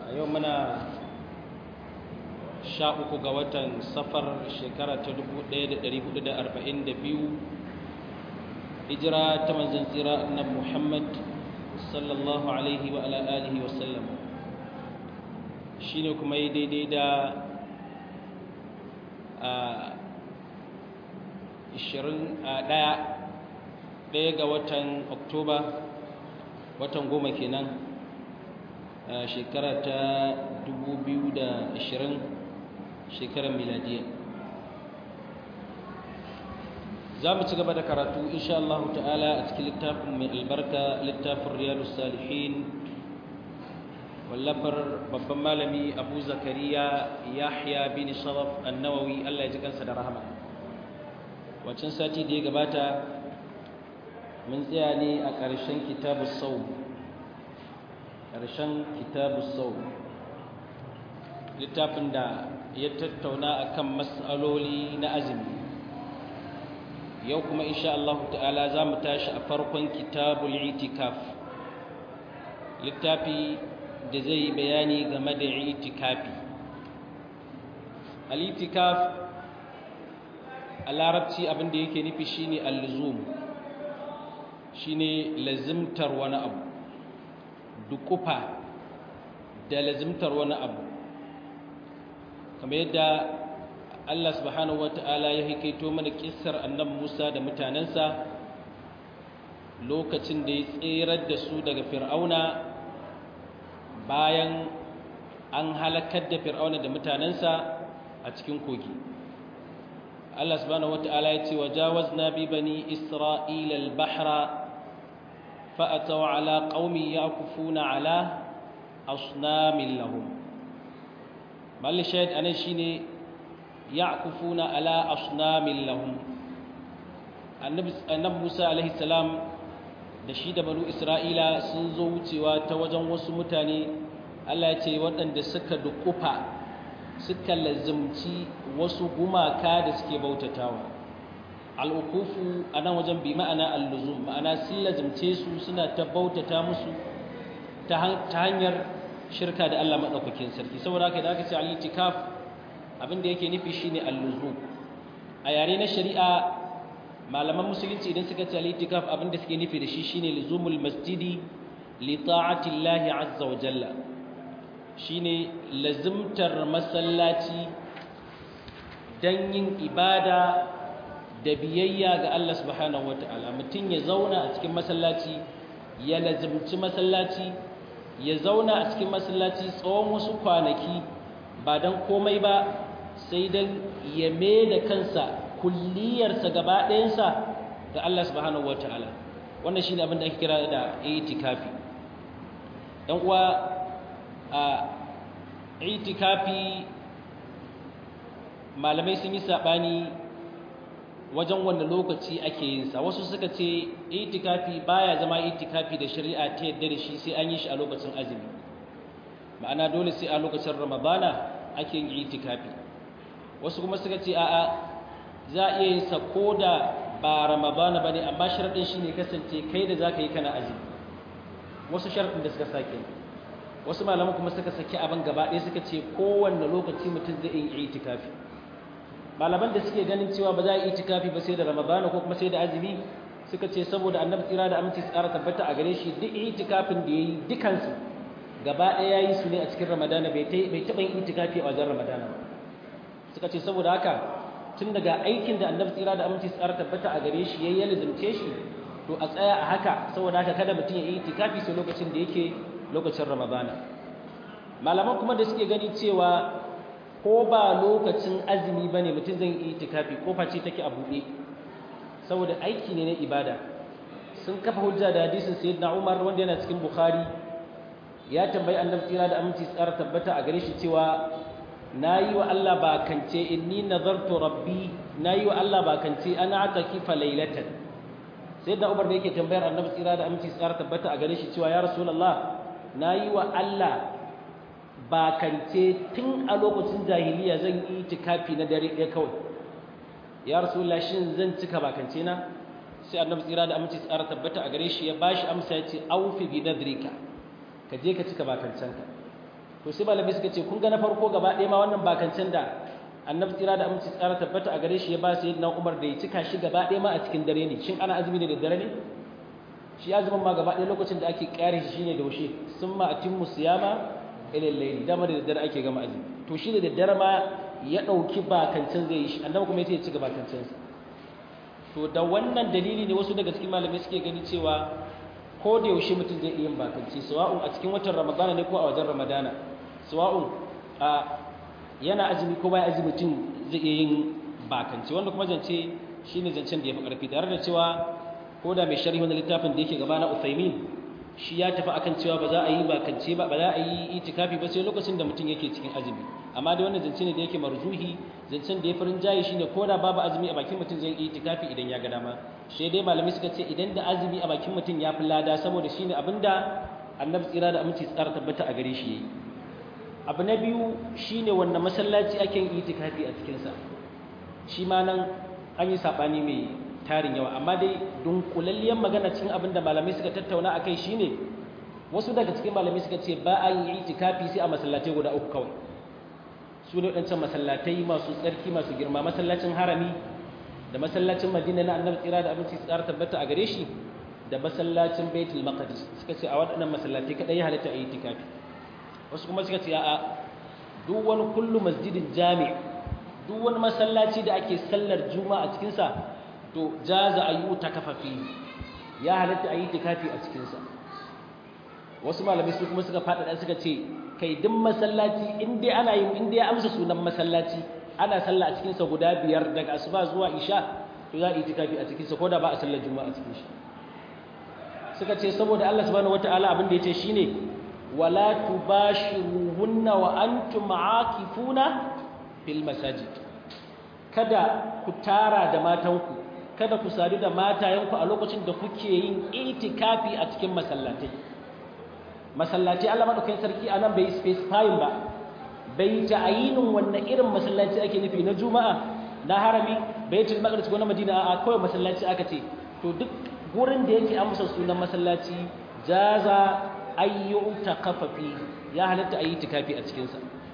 a yau muna 13 ga watan safar shekara ta 1442 hijira ta manzon tsira annabi Muhammad sallallahu alaihi wa ala alihi wa sallam shine kuma yi daidai da 21 ga watan Oktoba watan 10 kenan shekara ta 2020 shekarar miladiya za mu ci gaba da karatu insha Allah ta'ala a cikin littafin mai albarka littafin riyadus salihin wallafar babban malami Abu Zakariya Yahya bin Sharaf an-Nawawi Allah ya ji kansa da rahama wancan sati da ya gabata mun tsaya ne a ƙarshen kitabus sawm littafin da ya tattauna akan mas'aloli na azumi yau kuma insha Allah ta'ala za mu tashi a farkon kitabul itikaf littafi da zai bayani game da itikafi al-itikaf a larabci abinda yake nufi shine al-luzum shine lazimtar wani abu dukufa da lazimtar wani abu kamar yadda Allah subhanahu wata'ala ya hikaito mana kissar annabi Musa da mutanansa lokacin da ya tsirar da su daga Fir'auna bayan an halakar da Fir'auna da mutanansa a cikin kogi Allah subhanahu wata'ala ya ce wajawazna bi bani Isra'ila al-bahra fa'ataw ala qaumi yaqufuna ala asnamin lahum malli shahid anan shine ya'kufuna ala asnamin lahum annabi Musa alaihi salam da shi da banu Isra'ila sun zo wucewa ta wajen wasu mutane Allah ya ce waɗanda suka dukufa suka lazimci wasu gumaka da suke bautatawa al'ukufu anan wajen bi ma'ana al-luzum ma'ana sun lazimce su suna ta bautata musu ta hanyar shirka da Allah madaukakin sarki saboda haka da aka ce al-itikaf abinda yake nufi shine al-luzum a yare na shari'a malaman musulunci idan suka ce al-itikaf abinda suke nufi da shi shine luzumul masjidi li ta'ati Allah azza wa jalla shine lazimtar masallaci dan yin ibada da biyayya ga Allah subhanahu wataala mutun ya zauna a cikin masallaci ya lazimci masallaci ya zauna a cikin masallaci tsawon wasu kwanaki ba dan komai ba sai dan ya da kansa kulliyarsa gaba ɗayansa ga Allah subhanahu wataala wannan shine abin da ake kira da itikafi dan uwa a itikafi malamai sun yi sabani wajen wanda lokaci ake yin sa wasu suka ce itikafi baya zama itikafi da shari'a ta yadda da shi sai an yi shi a lokacin azumi ma'ana dole sai a lokacin ramadana ake yin itikafi wasu kuma suka ce a'a za a iya yin sa koda ba ramadana bane amma sharadin shine kasance kai da zaka yi kana azumi wasu sharadin da suka sake wasu malaman kuma suka saki abin gaba ɗaya suka ce kowanne lokaci mutum zai yi itikafi malaman da suke ganin cewa ba za a yi itikafi ba sai da ramadana ko kuma sai da azumi suka ce saboda annabi tsira da aminci tsara tabbata a gare shi duk itikafin da yayi dukansu gaba ɗaya yayi su ne a cikin ramadana bai taɓa yin itikafi a wajen ramadana ba suka ce saboda haka tun daga aikin da annabi tsira da aminci tsara tabbata a gare shi yayi ya lazimce shi to a tsaya a haka saboda haka kada mutum ya yi itikafi sai lokacin da yake lokacin ramadana malaman kuma da suke gani cewa ko ba lokacin azumi bane mutum zai yi itikafi ko face take a buɗe saboda aiki ne na ibada sun kafa hujja da hadisin sayyidina Umar wanda yana cikin Bukhari ya tambayi annabi tsira da aminci tsara tabbata a gare shi cewa nayi wa Allah bakance inni nazartu rabbi nayi wa Allah bakance ana atakifa laylatan sayyidina Umar da yake tambayar annabi tsira da aminci tsara tabbata a gare shi cewa ya rasulullah nayi wa Allah bakance tun a lokacin jahiliya zan yi itikafi na dare ɗaya kawai ya rasulullah shin zan cika bakance na sai annabi tsira da aminci tsara tabbata a gare shi ya bashi amsa ya ce aufi bi nadrika ka je ka cika bakancanka to sai malamai suka ce kun ga na farko gaba ɗaya ma wannan bakancin da annabi tsira da aminci tsara tabbata a gare shi ya ba sayyidina Umar da ya cika shi gaba ɗaya ma a cikin dare ne shin ana azumi ne da dare ne shi azumin ma gaba ɗaya lokacin da ake kare shi shine da washe summa atimmu siyama ila al-layl dama da daddare ake gama azumi to shi da daddare ma ya dauki bakancin zai yi shi annabi kuma yace ya ci bakancin sa to da wannan dalili ne wasu daga cikin malamai suke gani cewa ko da yaushe mutum zai iya yin bakanci sawa'un a cikin watan ramadana ne ko a wajen ramadana sawa'un yana azumi ko bai azumi mutum zai iya yin bakanci wanda kuma zance shine zancen da yafi karfi tare da cewa ko da mai sharhi wannan littafin da yake gaba na Uthaymin shi ya tafi akan cewa ba za a yi bakance ba za a yi itikafi ba sai lokacin da mutum yake cikin azumi amma da wannan zance ne da yake marzuhi zancen da ya farin jayi shine ko da babu azumi a bakin mutum zai yi itikafi idan ya ga dama sai dai malami suka ce idan da azumi a bakin mutum ya fi lada saboda shine abinda annabi tsira da aminci tsara tabbata a gare shi yayi abu na biyu shine wanda masallaci ake yin itikafi a cikin sa shi ma nan an yi sabani mai tarin yawa amma dai dunkulalliyar magana cikin abin da malamai suka tattauna akai shine wasu daga cikin malamai suka ce ba a yi itikafi sai a masallatai guda uku kawai su ne waɗancan masallatai masu tsarki masu girma masallacin harami da masallacin madina na annabi tsira da abinci tsara tabbata a gare shi da masallacin baitul maqdis suka ce a waɗannan masallatai kadai ya halatta a yi itikafi wasu kuma suka ce a'a duk wani kullu masjidin jami' duk wani masallaci da ake sallar juma'a a cikin sa to jaza ayu takafafi ya halatta ayi tikafi a cikin sa wasu malamai su kuma suka fada suka ce kai duk masallaci in dai ana yin in dai amsa sunan masallaci ana sallah a cikin sa guda biyar daga asuba zuwa isha to za a yi tikafi a cikin sa koda ba a sallar juma'a a cikin shi suka ce saboda Allah subhanahu wataala abin da yace shine wala tubashiruhunna wa antum aakifuna fil masajid kada ku tara da matanku kada ku sadu da matayenku a lokacin da kuke yin itikafi a cikin masallatai Allah madaukakin sarki anan bai specifying ba bai ta'ayinin wannan irin masallaci ake nufi na juma'a na harami baitul maqdis ko na madina a kawai masallaci aka ce to duk gurin da yake amsa sunan masallaci jaza ayyu taqafafi ya halatta ayi itikafi a cikin sa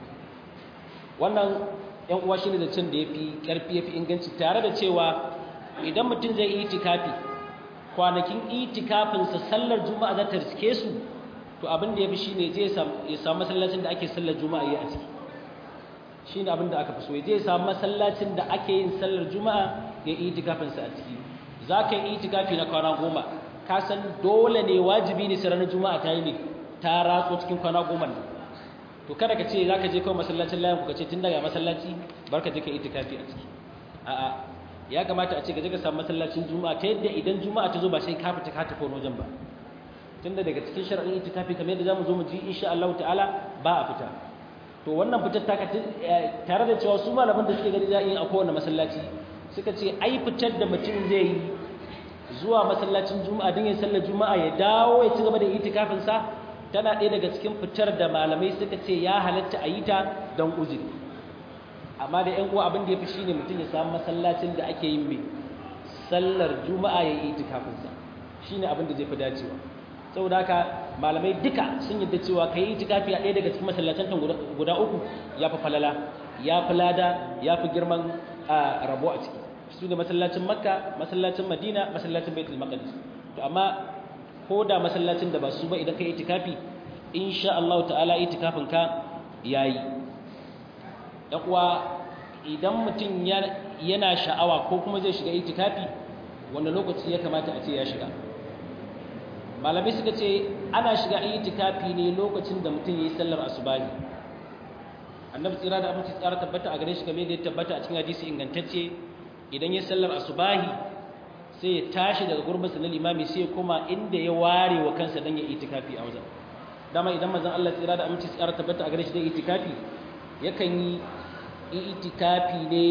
wannan yan uwa shine da cin da yafi karfi yafi inganci tare da cewa idan mutum zai yi itikafi kwanakin itikafin sa sallar juma'a za ta riske su to abin da yafi shine je ya samu masallacin da ake sallar juma'a yi a ciki shine abin da aka fi so je ya samu masallacin da ake yin sallar juma'a ya yi itikafin sa a ciki zaka yi itikafi na kwana 10 ka san dole ne wajibi ne sai ranar juma'a ta yi ne ta ratso cikin kwana 10 ne to kada ka ce zaka je kawai masallacin layin ku ka ce tun daga masallaci barka je ka itikafi a ciki a'a ya kamata a ce ka je ka samu masallacin juma'a ta yadda idan juma'a ta zo ba sai ka fita ka tafi wajen ba tunda daga cikin shar'in itikafi kamar yadda zamu zo mu ji insha Allah ta'ala ba a fita to wannan fitar ta tare da cewa su malaman da suke gani za a yi a kowane masallaci suka ce ai fitar da mutum zai yi zuwa masallacin juma'a don yin sallar juma'a ya dawo ya ci gaba da itikafin sa tana ɗaya daga cikin fitar da malamai suka ce ya halatta a yi ta don uzuri amma da ƴan uwa abin da ya fi shine mutum ya samu masallacin da ake yin mai sallar juma'a ya yi itikafinsa shine abin da zai fi dacewa saboda haka malamai duka sun yadda cewa ka yi itikafi a ɗaya daga cikin masallacin guda uku ya fi falala ya fi lada ya fi girman rabo a ciki su ne masallacin makka masallacin madina masallacin baitul maqdis to amma ko da masallacin da ba su ba idan ka yi itikafi insha Allah ta'ala itikafin ka yayi dan uwa idan mutum yana sha'awa ko kuma zai shiga itikafi wanda lokaci ya kamata a ce ya shiga malamai suka ce ana shiga itikafi ne lokacin da mutum yayi sallar asubahi annabi tsira da abinci tsara tabbata a gare shi kamar da ya tabbata a cikin hadisi ingantacce idan yayi sallar asubahi sai ya tashi daga gurbinsa na limami sai ya koma inda ya ware wa kansa dan ya itikafi a wajen dama idan manzon Allah tsira da aminci tsara tabbata a gare shi da itikafi yakan yi itikafi ne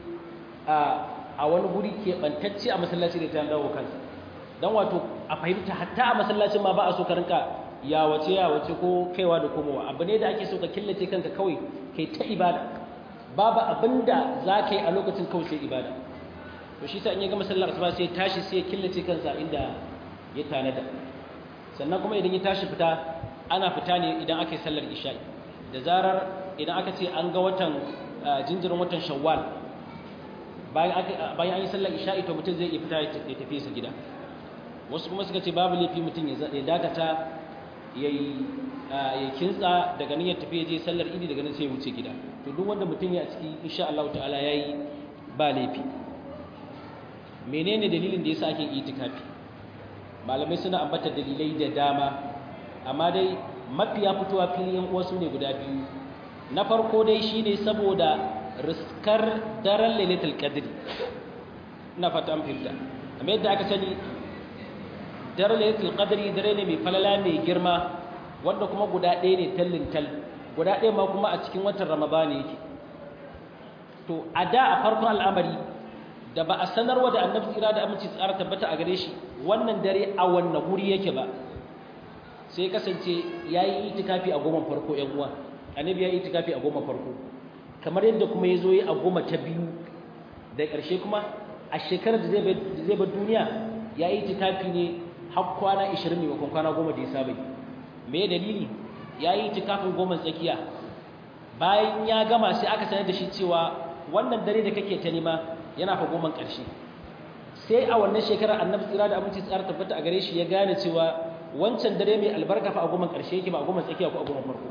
a wani guri keɓantacce a masallaci da ta dawo kansa don wato a fahimta hatta a masallacin ma ba a so ka rinka ya wace ko kaiwa da komowa abu ne da ake so ka killace kanka kawai kai ta ibada babu abinda za ka yi a lokacin kawai sai ibada to shi sa in ya ga masallar asuba sai tashi sai ya killace kansa inda ya tanada sannan kuma idan ya tashi fita ana fita ne idan aka yi sallar isha'i da zarar idan aka ce an ga watan jinjirin watan shawwal bayan an yi sallar isha'i to mutum zai iya fita ya tafi sa gida. Wasu kuma suka ce babu laifi mutum ya dakata ya kintsa daga nan ya tafi ya je sallar idi daga nan sai ya wuce gida. To duk wanda mutum ya ciki insha Allah ta'ala yayi ba laifi. Menene dalilin da yasa ake itikafi? Malamai suna ambata dalilai da dama, amma dai mafiya fitowa filiyan wasu ne guda biyu. Na farko dai shine saboda riskar daren lailatul qadri. Ina fata an fahimta. Amma yadda aka sani daren lailatul qadri dare ne mai falala mai girma wanda kuma guda ɗaya ne tallin tal. Guda ɗaya ma kuma a cikin watan Ramadan yake. To a da a farkon al'amari da ba a sanarwa da Annabi tsira da aminci tsara tabbata a gare shi wannan dare a wannan guri yake ba. Sai kasance yayi itikafi a goma farko ƴan uwa. Annabi ya yi itikafi a goma farko. Kamar yadda kuma ya zo yi a goma ta biyu da ƙarshe kuma a shekarar da zai bar duniya ya yi itikafi ne har kwana 20 maimakon kwana 10 da ya saba yi. Me dalili? Ya yi itikafin goma tsakiya. Bayan ya gama sai aka sanar da shi cewa wannan dare da kake ta nema yana fa goman ƙarshe. Sai a wannan shekarar Annabi tsira da aminci tsara tabbata a gare shi ya gane cewa wancan dare mai albarka fa a goman ƙarshe yake ba a goman tsakiya ko a goman farko.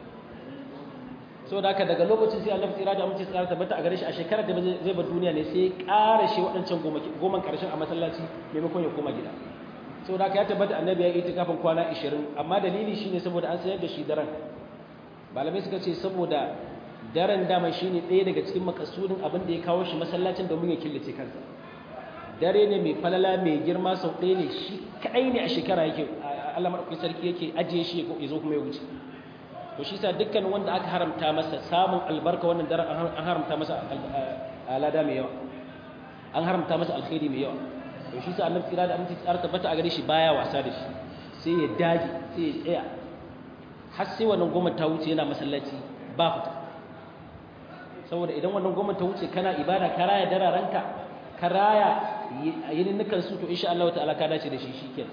So da haka daga lokacin sai Allah tsira da amince tsara tabbata a gare shi a shekarar da zai bar duniya ne sai ya ƙara shi waɗancan goman ƙarshen a masallaci maimakon ya koma gida. So da haka ya tabbata Annabi ya yi itikafin kwana 20, amma dalili shine saboda an sayar da shi daren. Malamai suka ce saboda daren dama shine ɗaya daga cikin makasudin abin da ya kawo shi masallacin domin ya killace kansa. Dare ne mai falala mai girma sau ɗaya ne shi kaɗai ne a shekara yake Allah madaukakin sarki yake ajiye shi ya zo kuma ya wuce. To shi sa dukkan wanda aka haramta masa samun albarka wannan daren an haramta masa alada mai yawa, an haramta masa alkhairi mai yawa. To shi sa Annabi tsira da aminci tsara tabbata a gare shi baya wasa da shi, sai ya dage sai ya tsaya har sai wannan goma ta wuce yana masallaci ba fita. Saboda idan wannan goma ta wuce kana ibada ka raya dararanka ka raya yininnukan su to insha Allah ta'ala ka dace da shi shikenan.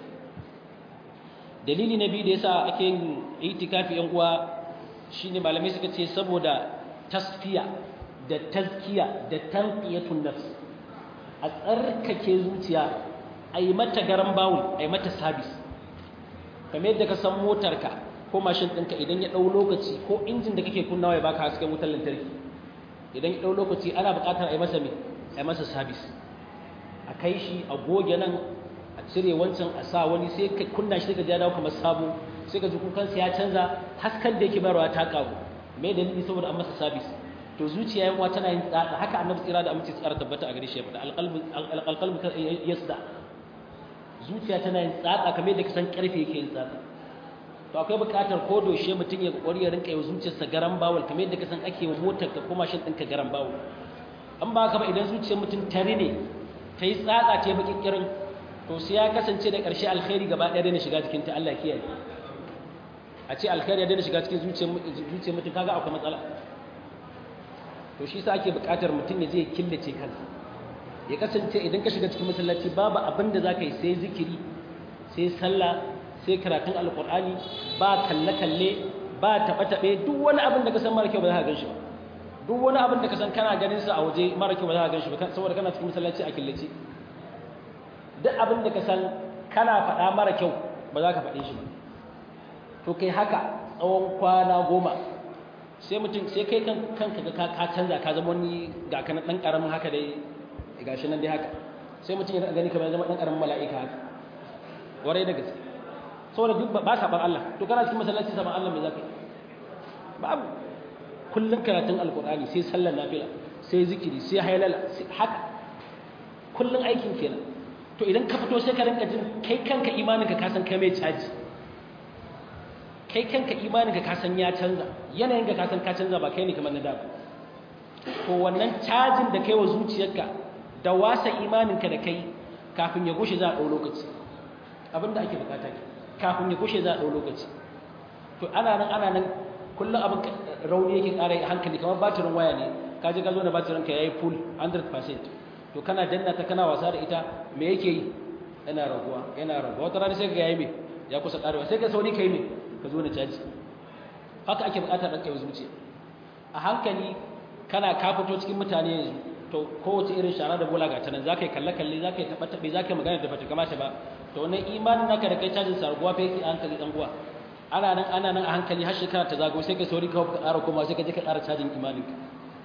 Dalili na biyu da yasa ake yin itikafi yan uwa shine malamai suka ce saboda tasfiya da tazkiya da tanqiyatun nafs, a tsarkake zuciya, a yi mata garan bawul, a yi mata sabis. Kamar yadda ka san motarka ko mashin ɗinka idan ya ɗau lokaci ko injin da kake kunnawa ya baka hasken wutar lantarki, idan ya ɗau lokaci ana buƙatar a yi masa a yi masa sabis, a kai shi a goge nan a cire wancan a sa wani sai ka kunna shi ka ja dawo kamar sabo, sai ka ji kukansa ya canza, hasken da yake bayarwa ta kago. Me dalili? saboda an masa sabis. To zuciya yan tana yin tsatsa, haka Annabi tsira da amince tsara tabbata a gare shi ya faɗa alqalbu yasda. Zuciya tana yin tsatsa kamar yadda kasan karfe yake yin tsatsa. To akwai buƙatar ko doshe mutum ya kokari ya rinka yi zuciyarsa garan bawul kamar yadda kasan ake wa motar ka ko mashin ɗinka garan bawul. An ba ka ba idan zuciyar mutum tare ne ta yi tsatsa ta yi baƙin kirin, to sai ya kasance da ƙarshe alkhairi gaba ɗaya daina shiga cikin ta, Allah kiyaye. A ce alkhairi ya daina shiga cikin zuciyar mutum kaga akwai matsala. To shi sa ake buƙatar mutum ya je ya killace kansa, ya kasance idan ka shiga cikin masallaci babu abin da za ka yi sai zikiri, sai sallah, sai karatun alƙur'ani, ba kalle-kalle, ba taɓe-taɓe, duk wani abin da ka san mara kyau ba za ka gan shi ba. Duk wani abin da ka san kana ganin sa a waje mara kyau ba za ka gan shi ba saboda kana cikin masallaci a killace. Duk abin da ka san kana faɗa mara kyau ba za ka faɗe shi ba. To kai haka tsawon kwana 10 sai mutum sai kai kanka ga ka canza ka zama wani ga kana dan karamin haka dai gashi nan dai haka, sai mutum ya gani kamar zama dan karamin mala'ika haka. Warai da gaske. Saboda duk ba saban Allah. To kana cikin masallaci saban Allah me za ka yi? Babu. Kullun karatun alqur'ani, sai sallar nafila, sai zikiri, sai haylala, sai haka. Kullun aikin kenan. To idan ka fito sai ka rinka jin kai kanka imaninka ka san kai mai caji, kai kanka imaninka ka san ya canza, yanayinka ka san ka canza ba kai ne kamar na da ba. To wannan cajin da kai wa zuciyarka da wasa imaninka da kai kafin ya gushe za a ɗau lokaci. Abinda ake bukata ke kafin ya gushe za a ɗau lokaci. To ana nan kullum abin rauni yake ƙara hankali kamar batirin waya ne, ka je ka zo da batirin ka yayi full 100%. To kana danna ta kana wasa da ita me yake yi? Yana raguwa. Wata rana sai ka yayi me ya kusa karewa sai ka sauri kai me ka zo na caji. haka ake buƙatar ranka ya zuciya a hankali kana ka fito cikin mutane yanzu to kowace irin shara da bola ga ta nan zaka yi kalle zaka yi tabe zaka yi magana da bata kamata ba to wannan imanin naka da kai cajin sarguwa fa yake a hankali dan uwa ana nan a hankali har shekara ta zago sai ka sauri ka ƙara koma sai ka je ka ƙara cajin imaninka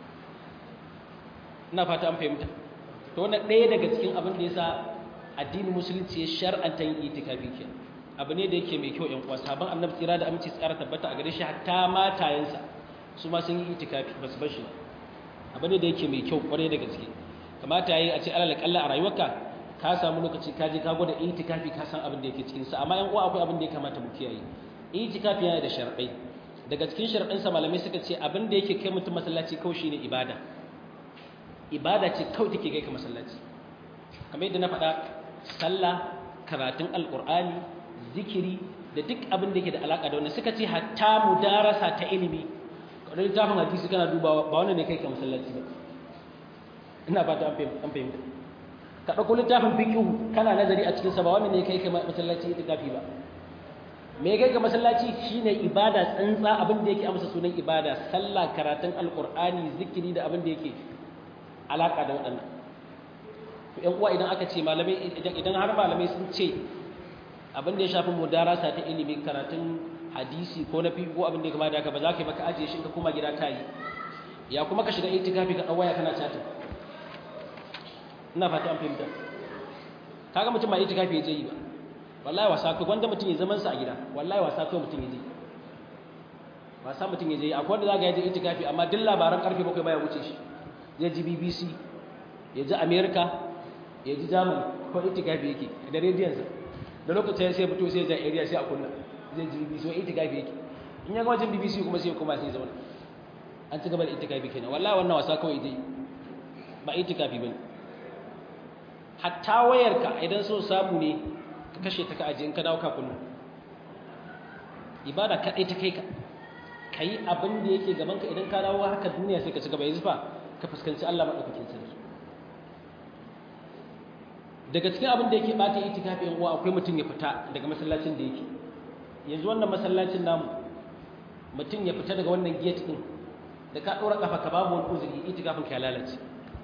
ina fata an fahimta to wannan ɗaya daga cikin abin da yasa addinin musulunci ya shar'anta yin itikafi kenan abu ne da yake mai kyau ƴan uwa sabon annabi tsira da aminci tsara tabbata a gare shi hatta matayensa su ma sun yi itikafi ba su bar shi abu ne da yake mai kyau kwarai da gaske kamata yayi a ce alal kalla a rayuwarka ka samu lokaci ka je ka gwada itikafi ka san abin da yake cikin sa amma ƴan uwa akwai abin da ya kamata mu kiyaye itikafi yana da sharɗai daga cikin sharɗin sa malamai suka ce abin da yake kai mutum masallaci kawai shine ibada ce kawai take kai ka masallaci kamar yadda na faɗa sallah karatun alqur'ani zikiri da duk abin da yake da alaka da wannan suka ce hatta mudarasa ta ilimi kada littafin hadisi kana dubawa ba wannan ne kai ka masallaci ba ina fata an fahimta ka dauko littafin fiqh kana nazari a cikin sa ba wannan ne kai ka masallaci itikafi ba me kai ka masallaci shine ibada tsantsa abin da yake amsa sunan ibada sallah karatun alqur'ani zikiri da abin da yake alaka da waɗannan to ƴan uwa idan aka ce malamai idan har malamai sun ce abin da ya shafi mudarasa ta ilimi karatun hadisi ko na fiqh ko abin da ya kamata haka ba za ka yi ba ka ajiye shi ka koma gida ta yi ya kuma ka shiga itikafi ka waya kana chatting ina fata an fahimta kaga mutum ba itikafi ya je yi ba wallahi wasa kai wanda mutum ya zaman sa a gida wallahi wasa kai mutum ya je wasa mutum ya je akwai wanda zaka je itikafi amma duk labaran karfe 7 baya wuce shi zai ji BBC ya ji America ya ji Germany ko itikafi yake da rediyon sa da lokacin sai fito sai ya ja area sai a kunna zai ji BBC ko itikafi yake in ya ga wajen BBC kuma sai kuma sai zauna an ci gaba da itikafi kenan wallahi wannan wasa kawai dai ba itikafi bane hatta wayarka idan so samu ne ka kashe ta ka aje in ka dawo ka kunna ibada kadai ta kai ka kai abin da yake gaban ka idan ka dawo haka duniya sai ka ci gaba yanzu fa ka fuskanci Allah madaukakin sarki daga cikin abin da yake bata itikafi yan uwa akwai mutum ya fita daga masallacin da yake yanzu wannan masallacin namu mutum ya fita daga wannan gate din da ka dora kafa ka babu wani uzuri itikafin ka lalace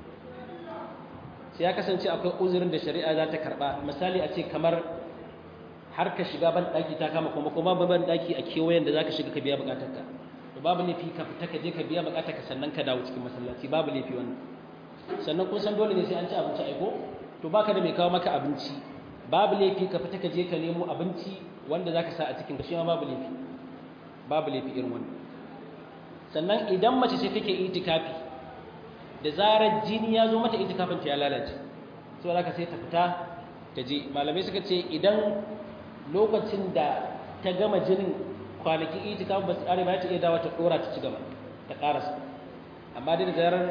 sai ya kasance akwai uzurin da shari'a za ta karba misali a ce kamar har ka shiga ban daki ta kama kuma ban daki a kewayen da zaka shiga ka biya bukatarka to babu laifi ka fita ka je ka biya bukatarka sannan ka dawo cikin masallaci babu laifi wannan sannan kun san dole ne sai an ci abinci aiko to baka da mai kawo maka abinci babu laifi ka fita ka je ka nemo abinci wanda zaka sa a cikin ka shi ma babu laifi irin wannan sannan idan mace ce take itikafi da zarar jini ya zo mata itikafin ta ya lalace so zaka sai ta fita ta je malamai suka ce idan lokacin da ta gama jinin kwanaki itikafin ba su kare ba ta iya dawo ta dora ta ci gaba ta karasa amma dai da zarar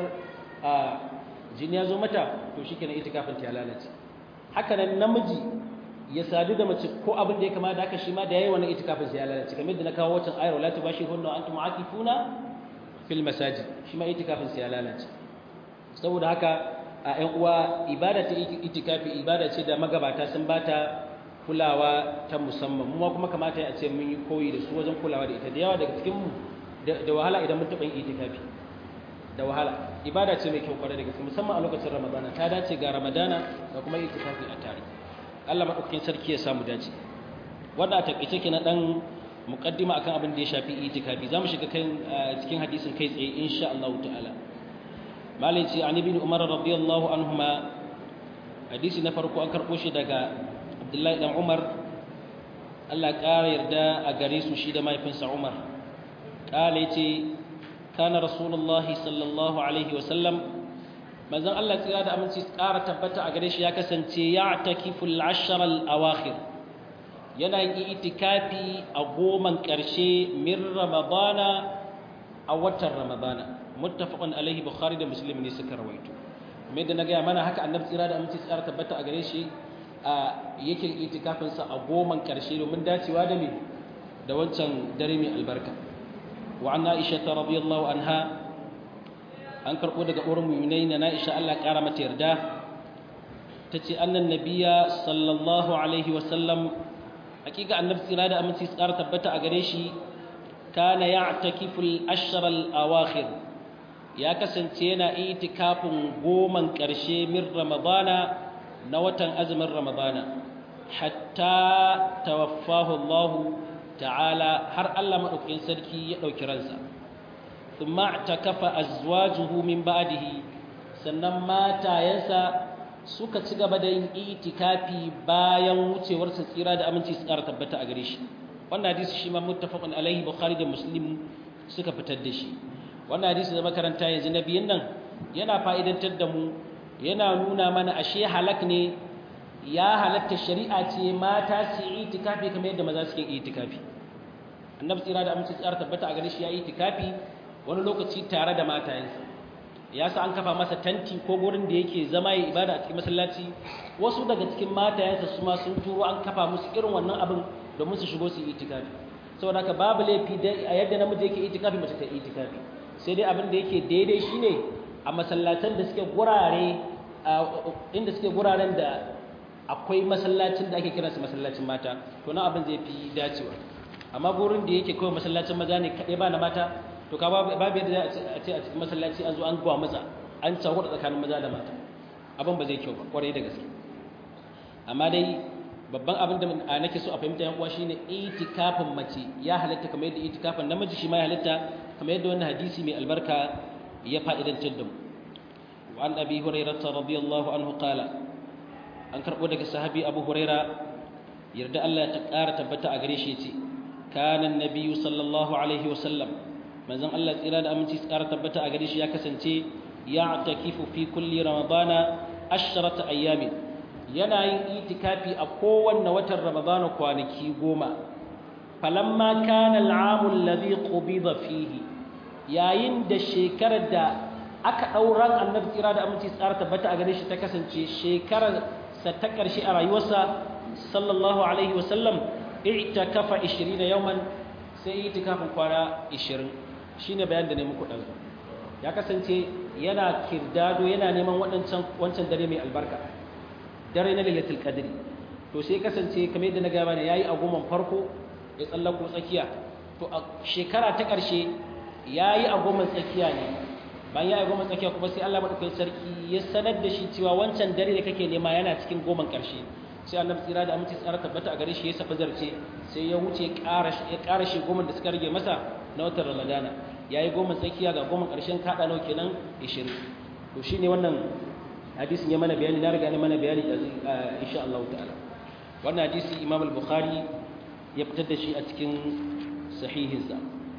jini ya zo mata to shikenan itikafin ta ya lalace haka nan namiji ya sadu da mace ko abin da ya kama da haka shi ma da yayi wannan itikafin sai ya lalace kamar da na kawo wancan ayar wala tubashirunna wa antum aakifuna fil masajid shi ma itikafin sai ya lalace saboda haka a ƴan uwa ibada ta itikafi ibada ce da magabata sun bata kulawa ta musamman mu kuma kamata a ce mun yi koyi da su wajen kulawa da ita da yawa daga cikin mu da wahala idan mun taɓa yin itikafi da wahala ibada ce mai kyau kwarai da gaske musamman a lokacin ramadana ta dace ga ramadana da kuma itikafi a tare Allah madaukakin sarki ya samu dace wanda a takeice kenan dan muqaddima akan abin da ya shafi itikafi zamu shiga kan cikin hadisin kai tsaye insha Allah ta'ala malai ce an ibn umar radiyallahu anhuma hadisi na farko an karbo shi daga abdullahi dan umar Allah ƙara yarda a gare su shi da mahaifinsa umar kala yace kana rasulullahi sallallahu alaihi wasallam manzon Allah tsira da aminci ƙara tabbata a gare shi ya kasance ya takifu al-ashr al-awakhir yana yin itikafi a goman ƙarshe min ramadana a watan ramadana muttafaqun alaihi bukhari da muslim ne suka rawaito kuma da na gaya mana haka annabi tsira da aminci tsara tabbata a gare shi yake itikafin sa a goman ƙarshe domin dacewa da me da wancan dare mai albarka wa anna aisha radhiyallahu anha an karɓo daga uwar mu'minai na Aisha Allah ƙara mata yarda tace annan nabiyya sallallahu alaihi wa sallam hakika annabi tsira da aminci tsara tabbata a gare shi kana ya'takifu al-ashra al-awakhir ya kasance yana itikafin goman ƙarshe min ramadana na watan azumin ramadana hatta tawaffahu Allah ta'ala har Allah madaukakin sarki ya dauki ransa thumma i'takafa azwajuhu min ba'dihi sannan matayensa suka ci gaba da yin itikafi bayan wucewar sa tsira da aminci su ƙara tabbata a gare shi wannan hadisi shi ma muttafaqun alaihi bukhari da muslim suka fitar da shi wannan hadisi da makaranta yanzu na biyan nan yana fa'idantar da mu yana nuna mana ashe halak ne ya halatta shari'a ce mata su yi itikafi kamar yadda maza suke itikafi annabi tsira da aminci tsara tabbata a gare shi ya yi itikafi wani lokaci tare da matayensa ya sa an kafa masa tanti ko gurin da yake zama ya ibada a cikin masallaci wasu daga cikin matayensa su ma sun turo an kafa musu irin wannan abin domin su shigo su yi itikafi saboda haka babu laifi a yadda namiji yake itikafi mace ta itikafi sai dai abin da yake daidai shine a masallatan da suke gurare inda suke guraren da akwai masallacin da ake kiransa masallacin mata to nan abin zai fi dacewa amma gurin da yake kawai masallacin maza ne kaɗai ba na mata to ka babu yadda a ce a cikin masallaci an zo an gwa maza an cakuɗa tsakanin maza da mata abin ba zai kyau ba kwarai da gaske amma dai babban abin da nake so a fahimta yan uwa shine itikafin mace ya halatta kamar yadda itikafin namiji shi ma ya halatta kamar yadda wannan hadisi mai albarka ya fa'idantar da mu wa an abi hurairah radiyallahu anhu qala an karbo daga sahabi abu huraira yarda Allah ta ƙara tabbata a gare shi yace kana annabiyyu sallallahu alaihi wasallam manzon Allah tsira da aminci ƙara tabbata a gare shi ya kasance ya'takifu fi kulli ramadana ashrata ayyamin yana yin itikafi a kowanne watan ramadana kwanaki 10 falamma kana al'amu alladhi qubida fihi yayin da shekarar da aka dauran annabi tsira da aminci tsara tabbata a gare shi ta kasance shekarar sa ta karshe a rayuwarsa sallallahu alaihi wasallam i'takafa 20 yawman sai itikafin kwana 20 shine bayan da ne muku dan ya kasance yana kirdado yana neman wancan dare mai albarka dare na lailatul qadri to sai kasance kamar yadda na ga bane yayi a goman farko ya tsallako tsakiya to a shekara ta karshe yayi a goman tsakiya ne bayan yayi a goman tsakiya kuma sai Allah madaukakin sarki ya sanar da shi cewa wancan dare da kake nema yana cikin goman karshe sai annabi tsira da aminci tsara tabbata a gare shi ya safa zarce sai ya wuce ya ƙara shi goman da suka rage masa na watan ramadana yayi goman tsakiya ga goman karshen kada nawa kenan 20 to shine wannan hadisin ya mana bayani na riga ne mana bayani insha Allah ta'ala wannan hadisi Imam al-Bukhari ya fitar da shi a cikin sahihinsa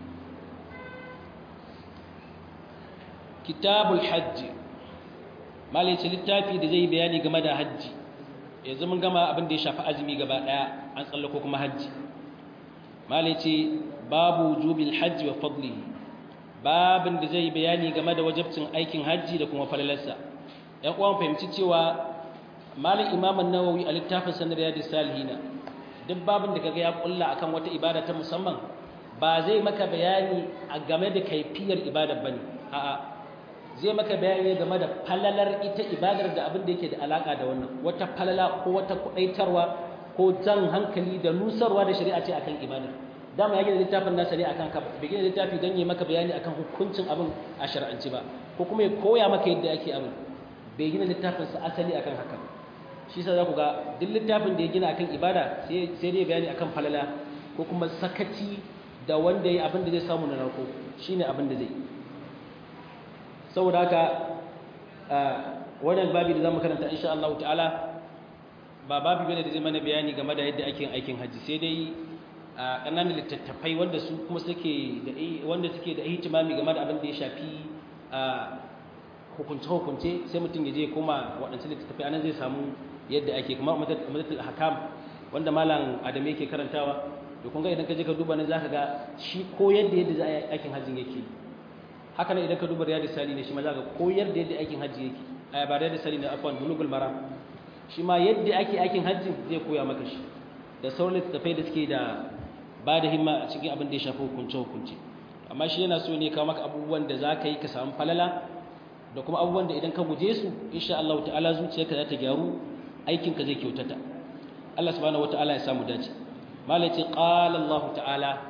kitabul hajj malai ce littafi da zai bayani game da hajji yanzu mun gama abin da ya shafi azumi gaba daya an tsallako kuma hajji malai ce babu wujubil hajj wa fadlihi babin da zai bayani game da wajibcin aikin hajji da kuma falalarsa ‘yan uwan fahimci cewa malin imamun nawawi a littafin sanar yadda salihina duk babin da kaga ya kulla akan wata ibada ta musamman ba zai maka bayani a game da kaifiyar ibadar bane a'a zai maka bayani game da falalar ita ibadar da abin da yake da alaka da wannan wata falala ko wata kudaitarwa ko jan hankali da nusarwa da shari'a ce akan ibadar dama ya gina littafin nasa ne akan ka bai gina littafi don yi maka bayani akan hukuncin abin a shar'anci ba ko kuma ya koya maka yadda ake abin bai gina littafinsa asali akan haka shi sa za ku ga duk littafin da ya gina akan ibada sai dai bayani akan falala ko kuma sakaci da wanda ya abin da zai samu na narko shine abin da zai saboda haka wannan babi da zamu karanta insha Allah ta'ala ba babi bane da zai mana bayani game da yadda ake aikin haji sai dai ƙananan littattafai wanda su kuma suke da ihtimami game da abin da ya shafi hukunce-hukunce sai mutum ya je koma waɗansu littattafai anan zai samu yadda ake kuma umadatul ahkam wanda malam adam yake karantawa to kun ga idan ka je ka duba nan zaka ga shi koyar da yadda za a yi aikin hajjin yake haka nan idan ka duba riyadus salihin shi ma zaka koyar da yadda aikin hajji yake ba riyadus salihin afwan bulugul maram shi ma yadda ake aikin hajjin zai koya maka shi da sauran littattafai da suke da ba da himma a cikin abin da ya shafi hukunce-hukunce amma shi yana so ne kawo maka abubuwan da za ka yi ka samu falala da kuma abubuwan da idan ka guje su insha Allah ta'ala zuciyarka za ta gyaru aikinka zai kyautata Allah subhanahu wata'ala ya samu dace malai ce qala Allah ta'ala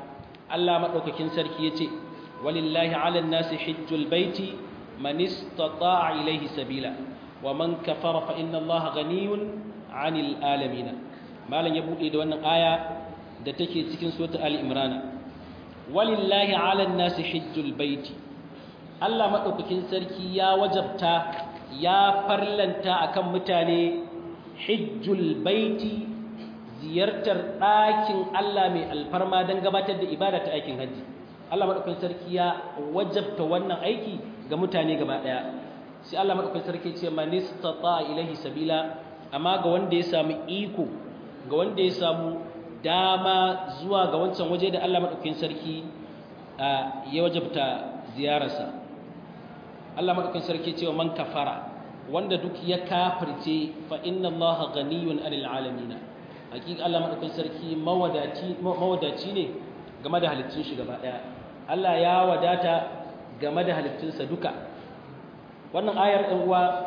Allah madaukakin sarki yace walillahi 'alan nasi hajjul baiti man istata'a ilayhi sabila wa man kafara fa inna Allaha ghaniyyun 'anil alamin malan ya bude da wannan aya da take cikin suratul ali imran walillahi 'alan nasi hajjul baiti Allah madaukakin sarki ya wajabta ya farlanta akan mutane hajjul baiti ziyartar ɗakin Allah mai alfarma don gabatar da ibada ta aikin hajji Allah madaukakin sarki ya wajabta wannan aiki ga mutane gaba daya sai Allah madaukakin sarki ce man istata ilahi sabila amma ga wanda ya samu iko ga wanda ya samu dama zuwa ga wancan waje da Allah madaukakin sarki ya wajabta ziyararsa Allah madaukakin sarki ce man kafara wanda duk ya kafirce fa inna Allaha ghaniyun 'anil alamin hakika Allah madaukakin sarki mawadaci ne game da halittun shi gaba daya Allah ya wadata game da halittunsa duka wannan ayar ɗan uwa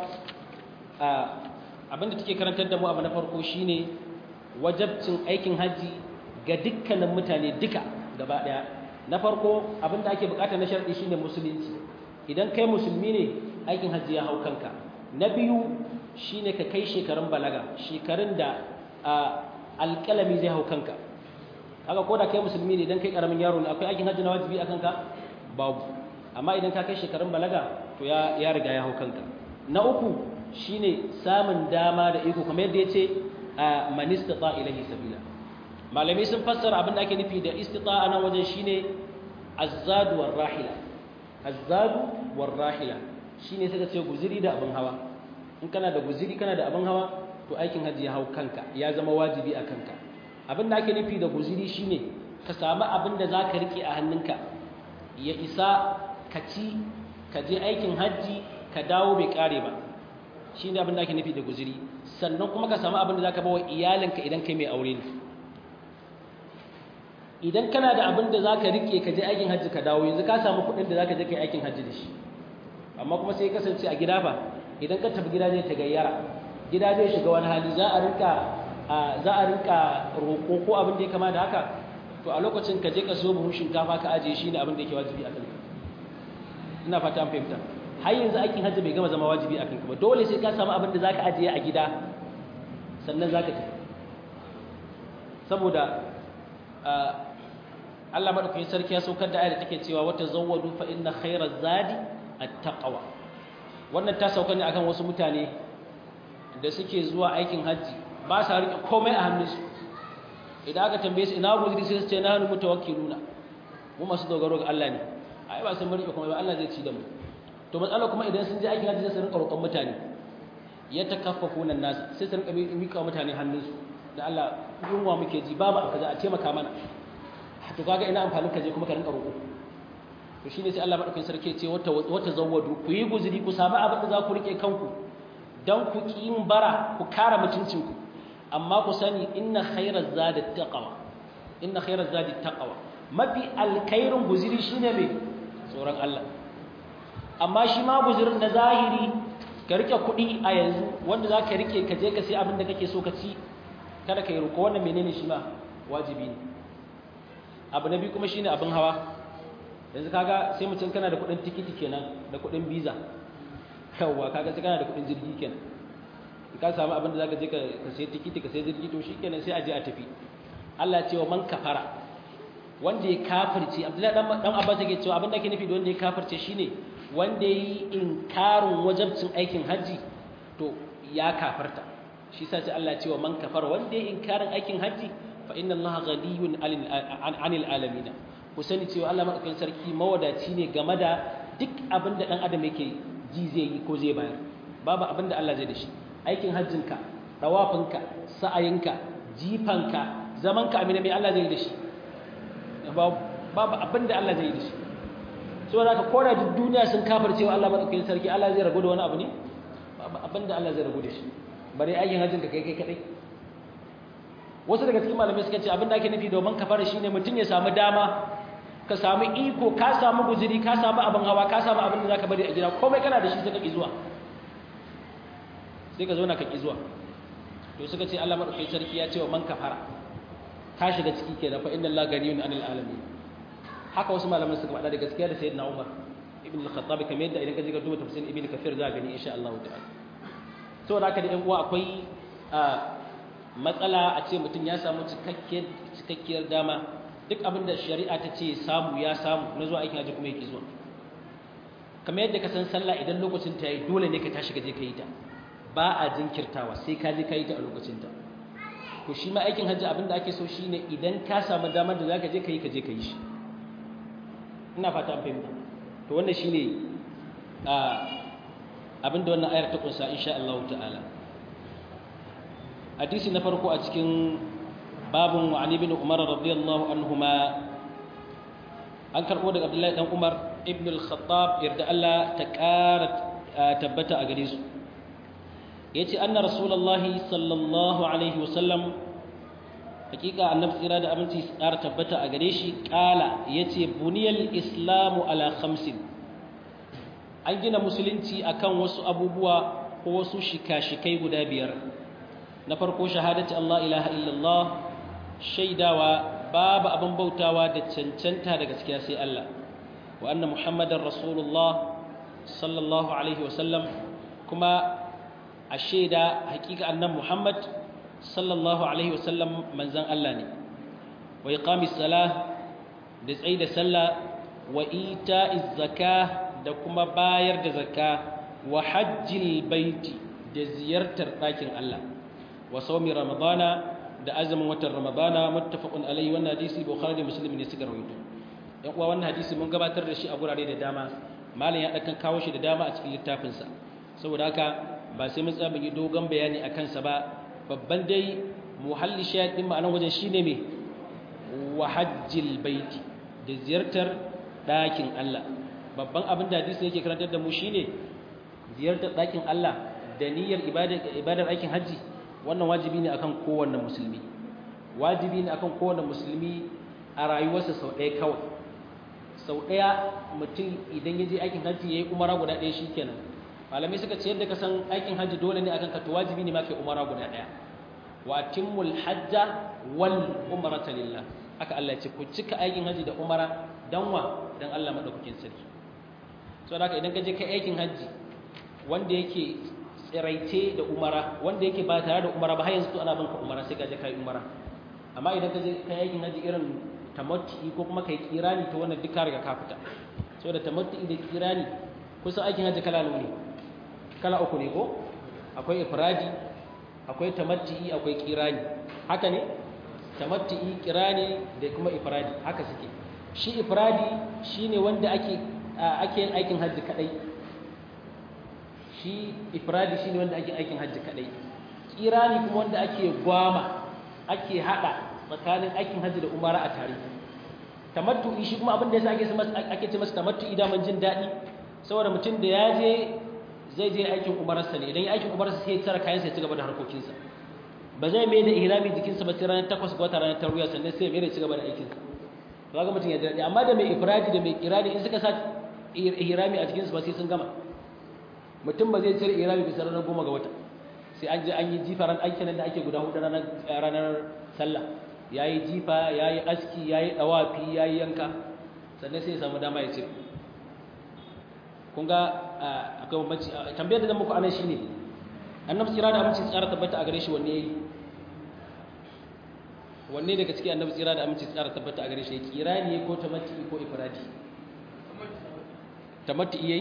abinda take karantar da mu abu na farko shine wajabcin aikin haji ga dukkanin mutane duka gaba daya na farko abinda ake bukata na sharadi shine musulunci idan kai musulmi ne aikin haji ya hau kanka na biyu shine ka kai shekarun balaga shekarun da alƙalami zai hau kanka haka ko da kai musulmi ne idan kai karamin yaro ne akwai aikin hajji na wajibi akan ka babu amma idan ka kai shekarun balaga to ya riga ya hau kanka na uku shine samun dama da iko kamar yadda yace man istata ilahi sabila malami sun fassara abin da ake nufi da istita'a nan wajen shine azzadu war rahila azzadu war rahila shine sai ka ce guziri da abin hawa in kana da guziri kana da abin hawa to aikin hajji ya hau kanka ya zama wajibi a kanka abin da ake nufi da guziri shine ka samu abin da za ka riƙe a hannunka ya isa ka ci ka je aikin hajji ka dawo bai ƙare ba shi ne abin da ake nufi da guziri sannan kuma ka samu abin da za ka bawa iyalinka idan kai mai aure ne idan kana da abin da za ka riƙe ka je aikin hajji ka dawo yanzu ka samu kuɗin da za ka je kai aikin hajji da shi amma kuma sai kasance a gida ba idan ka tafi gida zai ta gayyara gida zai shiga wani hali za a rinka roƙo ko abin da ya kama da haka to a lokacin ka je ka so buhun shinkafa ka ajiye shi ne abin da yake wajibi a kanka ina fata an fahimta har yanzu aikin hajji bai gama zama wajibi a kanka ba dole sai ka samu abin da za ka ajiye a gida sannan za ka tafi saboda Allah maɗaukakin sarki ya saukar da ayar da take cewa wata zawwadu fa inna khairaz zadi at-taqwa wannan ta sauka ne akan wasu mutane da suke zuwa aikin hajji ba sa rike komai a hannunsu idan aka tambaye su ina guzuri sai su ce na hannu mutawakkiluna mu masu dogaro ga Allah ne ai ba sun rike komai ba Allah zai ci da mu to matsala kuma idan sun je aikin hajji sai su rinka roƙon mutane ya takaffafuna nas sai su rinka mika mutane hannunsu da Allah yunwa muke ji babu aka za a taimaka mana to kaga ina amfanin ka je kuma ka rinka roƙo to shine sai Allah madaukakin sarki ya ce wata zawwadu ku yi guzuri ku samu abin da za ku rike kanku dan ku kin bara ku kare mutuncinku amma ku sani inna khairaz zadi taqwa inna khairaz zadi taqwa mafi alkhairun guzuri shine me tsoron Allah amma shi ma guzurin na zahiri ka rike kuɗi a yanzu wanda za ka rike ka je ka sai abin da kake so ka ci kada ka yi roƙo wannan menene shi ma wajibi ne abu na biyu kuma shine abin hawa yanzu kaga sai mutum kana da kuɗin tikiti kenan da kuɗin visa yawwa kaga sai kana da kuɗin jirgi kenan in ka samu abin da zaka je ka sai tikiti ka sai jirgi to shikenan sai a je a tafi Allah ya ce wa man kafara wanda ya kafirce Abdullahi dan Abbas yake cewa abin da ake nufi da wanda ya kafirce shine wanda yi inkarin wajibcin aikin haji to ya kafarta shi yasa sai Allah ya ce wa man kafara wanda ya inkarin aikin haji fa inna Allaha ghaniyun 'anil alamin ku sani cewa Allah madaukakin sarki mawadaci ne game da duk abin da dan adam yake ji zai yi ko zai bayar babu abin da Allah zai da shi aikin hajjinka tawafinka sa'ayinka jifanka zamanka amina mai Allah zai da shi babu abin da Allah zai da shi saboda haka koda duk duniya sun kafircewa Allah madaukakin sarki Allah zai rago da wani abu ne babu abin da Allah zai rago da shi bare aikin hajjinka kai kadai wasu daga cikin malamai suka ce abin da ake nufi domin kafara shine mutum ya samu dama ka samu iko ka samu guzuri ka samu abin hawa ka samu abin da zaka bari a gida komai kana da shi sai ka ki zuwa sai ka zo na ka ki zuwa to suka ce Allah madaukakin sarki ya ce wa man kafara ka shiga ciki kenan fa inna Allah ganiyun anil alamin haka wasu malaman suka faɗa da gaskiya da sayyidina Umar ibn al-Khattab kamar yadda idan ka je ka duba tafsirin Ibn Kathir za ka gani insha Allah ta'ala saboda haka da ɗan uwa akwai matsala a ce mutum ya samu cikakkiyar dama duk abin da shari'a ta ce samu ya samu na zuwa aikin haji kuma yake zuwa kamar yadda ka san sallah idan lokacin ta yi dole ne ka tashi ka je ka yi ta ba a jinkirtawa sai ka je ka yi ta a lokacin ta to shi ma aikin haji abin da ake so shine idan ka samu damar da zaka je ka yi shi ina fata an fahimta to wannan shine abin da wannan ayar ta kunsa insha Allah ta'ala hadisi na farko a cikin babun wa ibn Umar radiyallahu anhuma an karbo daga Abdullahi dan Umar ibn al-Khattab yarda Allah ta ƙara tabbata a gare su yace anna rasulullahi sallallahu alaihi wasallam hakika annabi tsira da aminci tsara tabbata a gare shi kala yace buniyal islamu ala khamsin an gina musulunci akan wasu abubuwa ko wasu shika-shikai guda biyar na farko shahadati Allah ilaha illallah shaidawa babu abin bautawa da cancanta da gaskiya sai Allah wa anna muhammadar rasulullah sallallahu alaihi wasallam kuma a shaida hakika annan muhammad sallallahu alaihi wasallam manzan Allah ne wa iqamis salah da tsaida sallah wa ita'iz zakah da kuma bayar da zakka wa hajjil baiti da ziyartar ɗakin Allah wa sawmi ramadana da azumin watan ramadana muttafaqun alaihi wannan hadisi bukhari da muslim ne suka rawaito yan uwa wannan hadisi mun gabatar da shi a gurare da dama malam ya dakan kawo shi da dama a cikin littafin sa saboda haka ba sai mun tsaya yi dogon bayani akan sa ba babban dai muhalli shayad din ma'anan wajen shine me wa hajjil baiti da ziyartar ɗakin Allah babban abin da hadisi yake karantar da mu shine ziyartar ɗakin Allah da niyyar ibadar aikin haji wannan wajibi ne akan kowanne musulmi wajibi ne akan kowanne musulmi a rayuwarsa sau ɗaya kawai sau ɗaya mutum idan ya je aikin haji ya yi umara guda ɗaya shikenan malamai suka ce yadda ka san aikin haji dole ne akan ka to wajibi ne ma kai umara guda ɗaya wa timmul hajja wal umrata lillah haka Allah ya ce ku cika aikin haji da umara dan wa dan Allah madaukakin sarki saboda haka idan ka je kai aikin haji wanda yake tsiraice da umara wanda yake ba tare da umara ba har yanzu to ana banka umara sai ka je kai umara amma idan ka je kai aikin haji irin tamattu ko kuma kai kirani to wannan duka riga ka fita saboda tamattu da kirani kusan aikin haji kala ne kala uku ne ko akwai ifradi akwai tamattu akwai kirani haka ne tamattu kirani da kuma ifradi haka suke shi ifradi shine wanda ake yin aikin haji kadai shi ifradi shine wanda ake aikin hajji kadai kirani kuma wanda ake gwama ake hada tsakanin aikin hajji da umara a tare tamattu'i shi kuma abin da yasa ake ce masa tamattu'i da man jin dadi saboda mutum da ya je zai je aikin umararsa ne idan ya aikin umararsa sai ya tsara kayan sa ya ci gaba da harkokinsa ba zai mai da ihrami jikinsa ba sai ranar 8 ga wata ranar tarwiya sannan sai ya mai da ci gaba da aikinsa to ga mutum ya dadi amma da mai ifradi da mai kirani in suka sa ihrami a jikinsu ba sai sun gama mutum ba zai cire irami bisa ranar 10 ga wata sai an je an yi jifa ran aikin da ake guda hudu ranar sallah yayi jifa yayi aski yayi dawafi yayi yanka sannan sai ya samu dama ya cire kun ga akwai bambanci tambayar da zan muku anan shine annabi tsira da aminci tsara tabbata a gare shi wanne yayi wanne daga cikin annabi tsira da aminci tsara tabbata a gare shi kirani ko tamatti ko ifradi tamatti yayi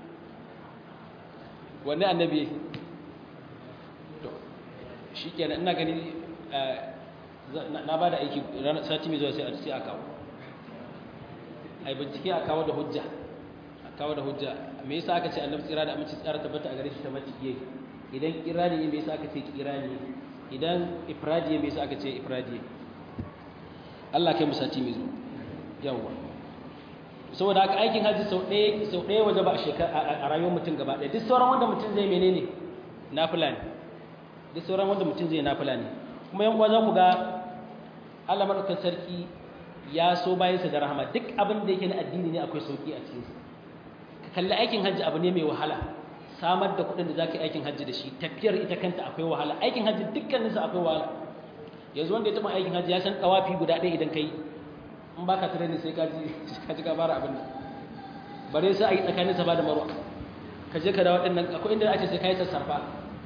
wanne annabi to shikenan ina gani na bada aiki ranar sati mai zuwa sai a kawo ai bincike a kawo da hujja me yasa aka ce annabi tsira da aminci tsara tabbata a gare shi ta mati yayi idan kirani ne me yasa aka ce kirani idan ifradi me yasa aka ce ifradi Allah kai mu sati mai zuwa yawa saboda haka aikin haji sau ɗaya waje ba a rayuwar mutum gaba ɗaya duk sauran wanda mutum zai menene nafila ne duk sauran wanda mutum zai nafila ne kuma yan uwa za ku ga Allah madaukakin sarki ya so bayansa da rahama duk abin da yake na addini ne akwai sauki a cikinsa ka kalli aikin hajji abu ne mai wahala samar da kuɗin da za ka yi aikin hajji da shi tafiyar ita kanta akwai wahala aikin hajji dukkaninsa akwai wahala yanzu wanda ya taɓa aikin hajji ya san ɗawafi guda ɗaya idan ka yi in baka training sai ka ji ka fara abin nan bare sai a yi tsakanin Safa da Marwa ka je ka da waɗannan akwai inda ake sai ka yi sassarfa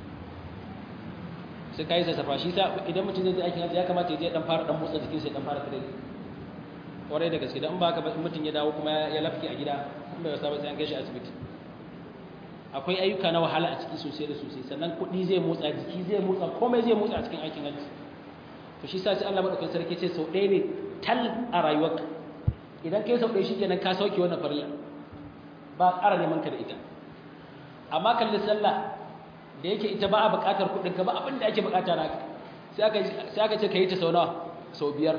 shi sa idan mutum zai je aikin hajji ya kamata ya je dan fara dan motsa jikin sai dan fara training kwarai da gaske dan in baka mutum ya dawo kuma ya lafke a gida kuma ya saba sai an kai shi asibiti akwai ayyuka na wahala a ciki sosai da sosai sannan kuɗi zai motsa jiki zai motsa komai zai motsa a cikin aikin hajji to shi sa sai Allah madaukakin sarki ce sau ɗaya ne tal a rayuwarka idan kai sau ɗaya shikenan ka sauke wannan farilla ba ƙara neman ka da ita amma kalli sallah da yake ita ba a buƙatar kuɗin ka ba abin da ake buƙata naka sai aka ce ka yi ta sau nawa sau biyar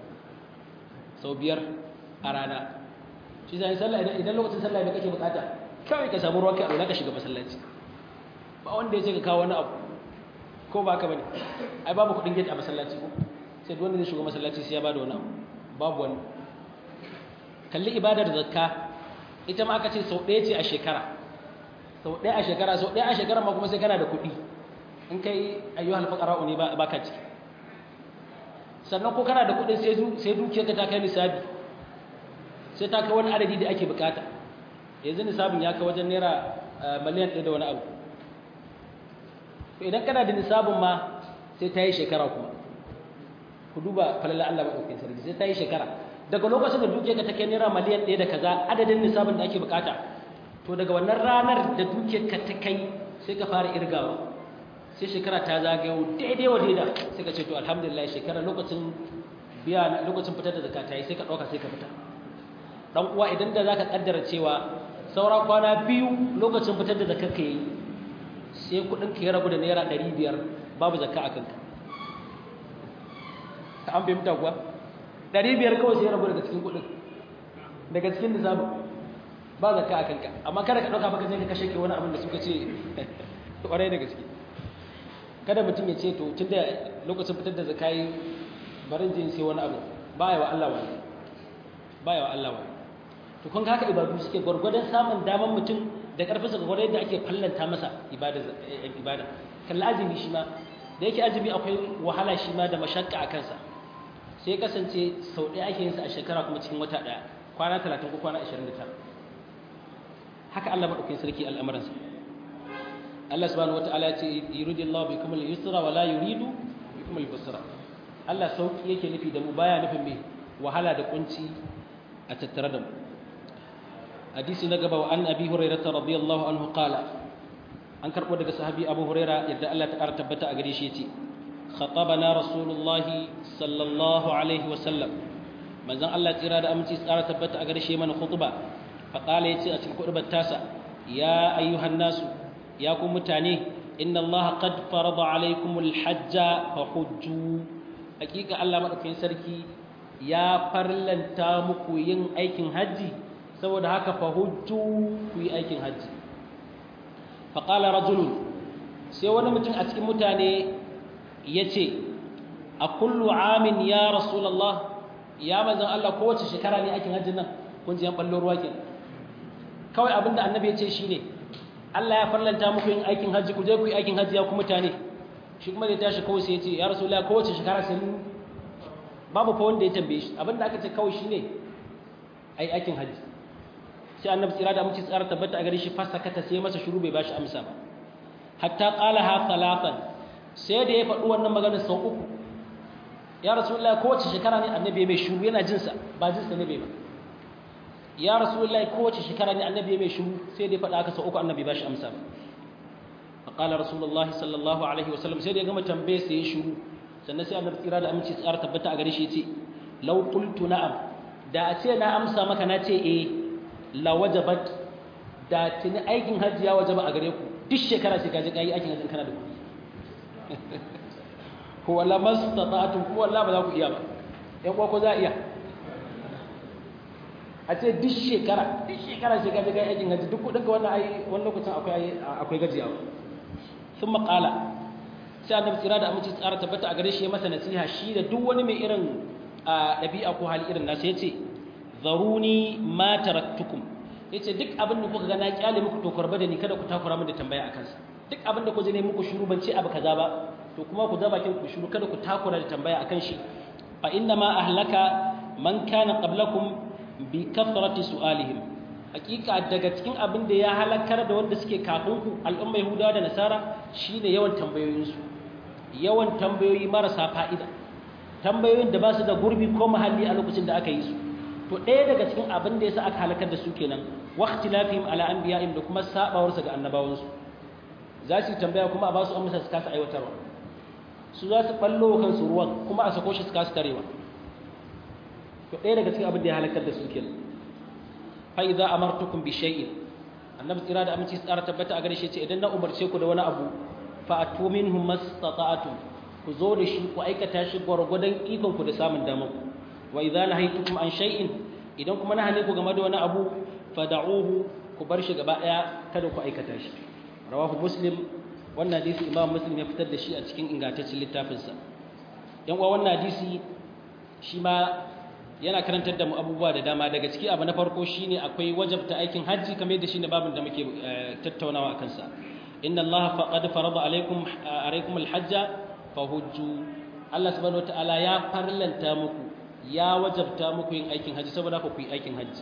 a rana shi sai sallah idan lokacin sallah da kake buƙata kawai ka samu ruwan kai a ka shiga masallaci ba wanda ya ce ka kawo wani abu ko ba ka bane ai babu kuɗin gate a masallaci ko sai duk wanda zai shiga masallaci sai ya bada wani abu babu wani kalli ibadar zakka ita ma aka ce sau ɗaya ce a shekara sau ɗaya a shekara ma kuma sai kana da kuɗi in kai ayyuhal faqara'u ne ba ka ciki sannan ko kana da kuɗin sai dukiyarka ta kai nisabi sai ta kai wani adadi da ake bukata yanzu nisabin ya kai wajen naira miliyan 1 da wani abu to idan kana da nisabin ma sai ta yi shekara kuma ku duba falala Allah madaukakin sarki sai ta yi shekara daga lokacin da dukiyarka ta kai naira miliyan 1 da kaza adadin nisabin da ake bukata to daga wannan ranar da dukiyarka ta kai sai ka fara irgawa sai shekara ta zagayo daidai wa daida sai ka ce to alhamdulillah shekara lokacin biya lokacin fitar da zakata yi sai ka dauka sai ka fita dan uwa idan da zaka kaddara cewa saura kwana biyu lokacin fitar da zakar ka yi sai kudin ka ya rabu da naira 500 babu zakka akan ka an fahimta kuwa 500 kawai sai ya rabu daga cikin kudin daga cikin nisabin ba zakka akan ka amma kada ka dauka baka je ka kashe ke wani abin da suka ce kwarai da gaske kada mutum ya ce to tunda lokacin fitar da zakai barin jin sai wani abu baya wa Allah wani to kun ga haka ibadu suke gurgurdan samun daman mutum da karfinsa gurgurdan yadda ake fallanta masa ibada kalla azumi shi ma da yake azumi akwai wahala shi ma da mashakka a kansa sai kasance sau ɗaya ake yin sa a shekara kuma cikin wata ɗaya kwana 30 ko kwana 29 haka Allah madaukakin sarki al'amuransa Allah subhanahu wataala ya ce yuridullahu bikum al-yusra wa la yuridu bikum al-usra Allah sauki yake nufi da mu baya nufin me wahala da kunci a tattare da mu hadisi na gaba wa an abi hurairah radiyallahu anhu qala an karbo daga sahabi abu hurairah yadda Allah ta ƙara tabbata a gare shi yace khatabana rasulullah sallallahu alaihi wa sallam manzon Allah tsira da aminci tsara tabbata a gare shi mana khutba fa qala yace a cikin khutbar tasa ya ayyuhan nasu ya ku mutane inna Allah qad farada alaykumul hajja fa hujju hakika Allah madaukakin sarki ya farlanta muku yin aikin haji saboda haka fa hujju ku yi aikin haji fa qala rajulun sai wani mutum a cikin mutane yace a kullu amin ya rasulullah ya manzon Allah kowace shekara ne aikin hajjin nan kun ji an ballo ruwa kenan kawai abinda annabi ya ce shine Allah ya farlanta muku yin aikin hajji ku je ku yi aikin hajji ya ku mutane shi kuma da ya tashi kawai sai ya ce ya rasulullahi kowace shekara sai babu fa wanda ya tambaye shi abinda aka ce kawai shine ai aikin hajji sai annabi tsira da muke tsara tabbata a gare shi fasakata sai masa shiru bai bashi amsa ba hatta qalaha salatan sai da ya faɗi wannan magana sau uku ya rasulullahi kowace shekara ne annabi mai shiru yana jin sa ba jin sa ne bai ba ya rasulullahi kowace shekara ne annabi mai shiru sai da ya faɗa aka sau uku annabi ba shi amsa ba faqala rasulullahi sallallahu alaihi wasallam sai da ya gama tambaye sai ya shiru sannan sai annabi tsira da aminci tsara tabbata a gare shi yace law qultu na'am da a ce na amsa maka na ce eh la wajabat da tuni aikin hajji ya wajaba a gare ku duk shekara sai ka je kai aikin hajji kana da kuɗi ko wala mastata'tum ko wallahi ba za ku iya ba ɗan uwa ko za iya a ce duk shekara sai ka je kai aikin hajji duk kudin ka wannan ai wani lokacin akwai gajiyawa sun maƙala sai annabi tsira da aminci tsara tabbata a gare shi ya masa nasiha shi da duk wani mai irin ɗabi'a ko hali irin nasa yace zaruni ma taraktukum yace duk abin da kuka ga na kyale muku to kurba da ni kada ku takura min da tambaya akan sa duk abin da ku je ne muku shiru ban ce abu kaza ba to kuma ku zaba kin ku shiru kada ku takura da tambaya akan shi fa inna ma ahlaka man kana qablakum bi kathrati su'alihim hakika daga cikin abin da ya halakar da wanda suke kafin ku al'umma yahudawa da nasara shine yawan tambayoyinsu yawan tambayoyi marasa fa'ida tambayoyin da ba su da gurbi ko mahalli a lokacin da aka yi su to ɗaya daga cikin abin da yasa aka halakar da su kenan waqtilafihim ala anbiya'ihim da kuma sabawarsa ga annabawansu za su tambaya kuma a ba su amsa su kasa aiwatarwa su za su ballo kansu ruwan kuma a sako shi su kasa tarewa to ɗaya daga cikin abin da ya halakar da su kenan fa idza amartukum bi shay'in annabi tsira da aminci tsara tabbata a gare shi ce idan na umarce ku da wani abu fa atu minhum mastata'tum ku zo da shi ku aikata shi gwargwadon ikon ku da samun damar ku wa idza nahaytukum an shay'in idan kuma na hane ku game da wani abu fad'uhu ku bar shi gaba daya kada ku aikata shi rawahu muslim wannan hadisi imam muslim ya fitar da shi a cikin ingantaccen littafinsa yan uwa wannan hadisi shi ma yana karantar da mu abubuwa da dama daga ciki abu na farko shine akwai wajabta aikin hajji kamar yadda shine babin da muke tattaunawa akan sa inna allaha faqad farada alaykum alhajja fahujju Allah subhanahu wataala ya farlanta muku ya wajabta muku yin aikin hajji saboda ku yi aikin hajji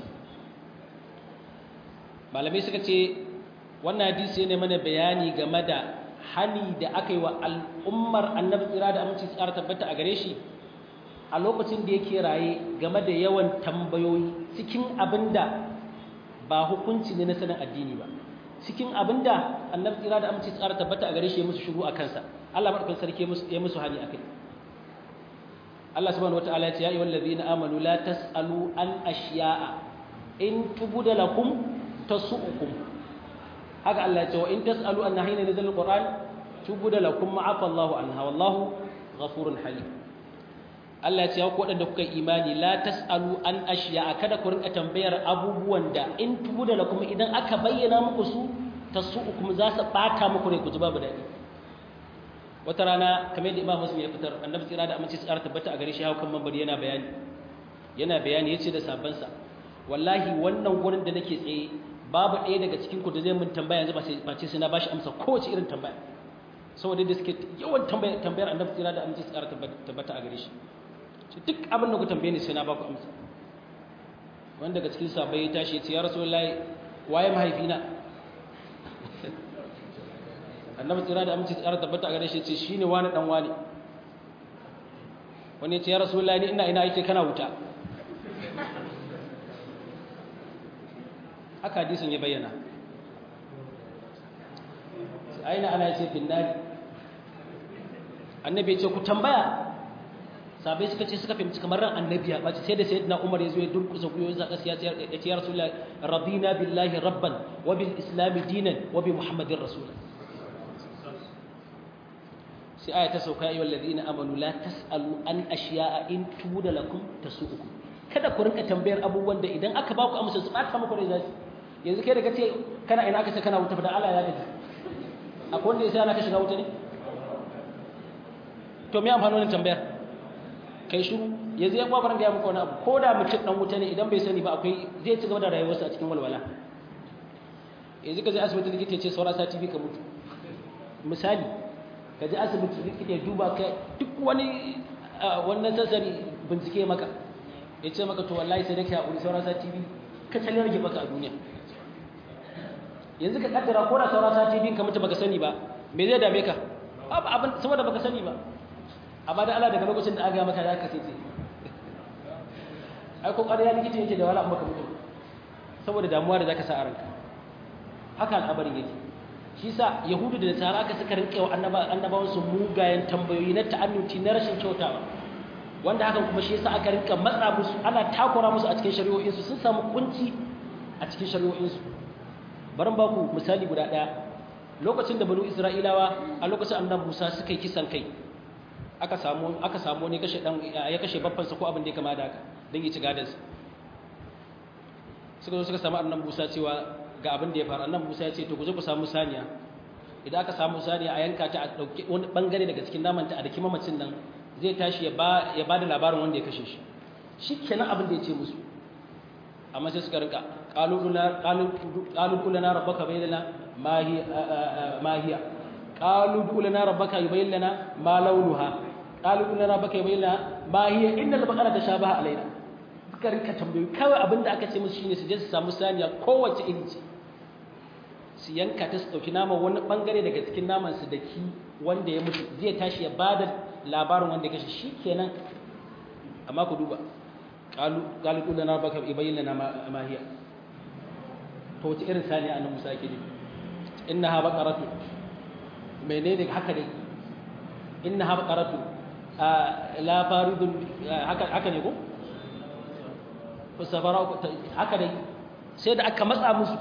malamai suka ce wannan hadisi ne mana bayani game da hani da aka yi wa al'ummar annabi tsira da aminci tsara tabbata a gare shi a lokacin da yake raye game da yawan tambayoyi cikin abinda ba hukunci ne na sanin addini ba cikin abinda annabi tsira da aminci tsara tabbata a gare shi ya musu shiru a kansa Allah madaukakin sarki ya musu hani akai Allah subhanahu wataala ya ce ya ayyuhal ladina amanu la tasalu an ashiya'a in tubuda lakum tasu'ukum haka Allah ya ce wa in tasalu an hina nazal alquran tubuda lakum ma'afa Allahu anha wallahu ghafurun halim Allah ya ce ku wadanda kuka imani la tasalu an ashiya'a kada ku rinka tambayar abubuwan da in tubuda lakum idan aka bayyana muku su tasu'ukum za su bata muku ne ku ji babu dadi wata rana kamar yadda Imam Muslim ya fitar annabi tsira da aminci tsara tabbata a gare shi hawo kan mambari yana bayani yace da sabansa wallahi wannan gurin da nake tsaye babu ɗaya daga cikin ku da zai mun tambaya yanzu ba ce sai na bashi amsa kowace irin tambaya saboda da suke yawan tambayar annabi tsira da aminci tsara tabbata a gare shi duk abin da ku tambaye ni sai na baku amsa wanda daga cikin sahabbai ya tashi ya ce ya rasulullahi waye mahaifina annabi tsira da aminci tsara tabbata a gare shi ce shine wani dan wani wani ya ce ya rasulullahi ni ina yake kana wuta haka hadisin ya bayyana aina ana yace finnari annabi ya ce ku tambaya sabai suka ce suka fahimci kamar ran annabi ya bace sai da sayyidina Umar ya zo ya durkusa kuyoyin zaka ya ce ya rasulullahi radina billahi rabban wa bil islam dinan wa bi muhammadin rasul sai aya ta sauka ayyuhal ladina amanu la tasalu an ashiya'a in tubuda lakum tasu'ukum kada ku rinka tambayar abubuwan da idan aka ba ku amsa su bata muku rai zasu yanzu kai da kace kana ina aka ce kana wuta fa da Allah ya gaji akwai wanda yasa ana ka shiga wuta ne to me amfani wannan tambayar kai shiru yanzu ya kwabaran ga muku wani abu ko da mutum dan wuta ne idan bai sani ba akwai zai ci gaba da rayuwarsa a cikin walwala yanzu ka je asibiti likita ya ce saura sati biyu ka mutu misali ka je asibiti likita ya duba ka duk wani wannan sassari bincike maka ya ce maka to wallahi sai dake haƙuri saura sati biyu ka tsalle rage baka a duniya yanzu ka kaddara ko da saura sati biyu ka mutu baka sani ba me zai dame ka babu abin saboda baka sani ba amma da Allah daga lokacin da aka maka zaka sai ai ko ƙarya likita yake da wala amma ka mutu saboda damuwa da zaka sa a ranka haka al'amarin yake shi sa yahudu da nasara aka suka rinke wa annabawan su mugayen tambayoyi na ta'annuti na rashin kyautawa wanda hakan kuma shi yasa aka rinka matsa musu ana takura musu a cikin shari'o'in su sun samu kunci a cikin shari'o'in su bari ba ku misali guda daya lokacin da banu isra'ilawa a lokacin annabi Musa suka yi kisan kai aka samu ne kashe dan ya kashe babban sa ko abin da ya kama da haka dan ya ci gadansa suka zo suka samu annabi Musa cewa ga abin da ya faru annabi Musa ya ce to ku je ku samu saniya idan aka samu saniya a yanka ta a dauke wani bangare daga cikin namanta a daki mamacin nan zai tashi ya ba da labarin wanda ya kashe shi shikenan abin da ya ce musu amma sai suka rinka qalu lana rabbaka bayyana ma hiya qalu lana rabbaka yubayyin lana ma launuha qalu lana rabbaka yubayyin lana ma hiya innal baqara tashabaha alaina suka rinka tambayoyi kawai abinda aka ce musu shine su je su samu saniya kowace iri ce su yanka ta su ɗauki naman wani ɓangare daga cikin naman su da ki wanda ya mutu zai tashi ya bada labarin wanda ya kashe shi kenan amma ku duba qalu qul lana baka ibayyin lana ma hiya to wace irin saniya annabi Musa yake ne innaha baqaratu menene haka dai innaha baqaratu la faridun haka ne ko fasafara haka dai sai da aka matsa musu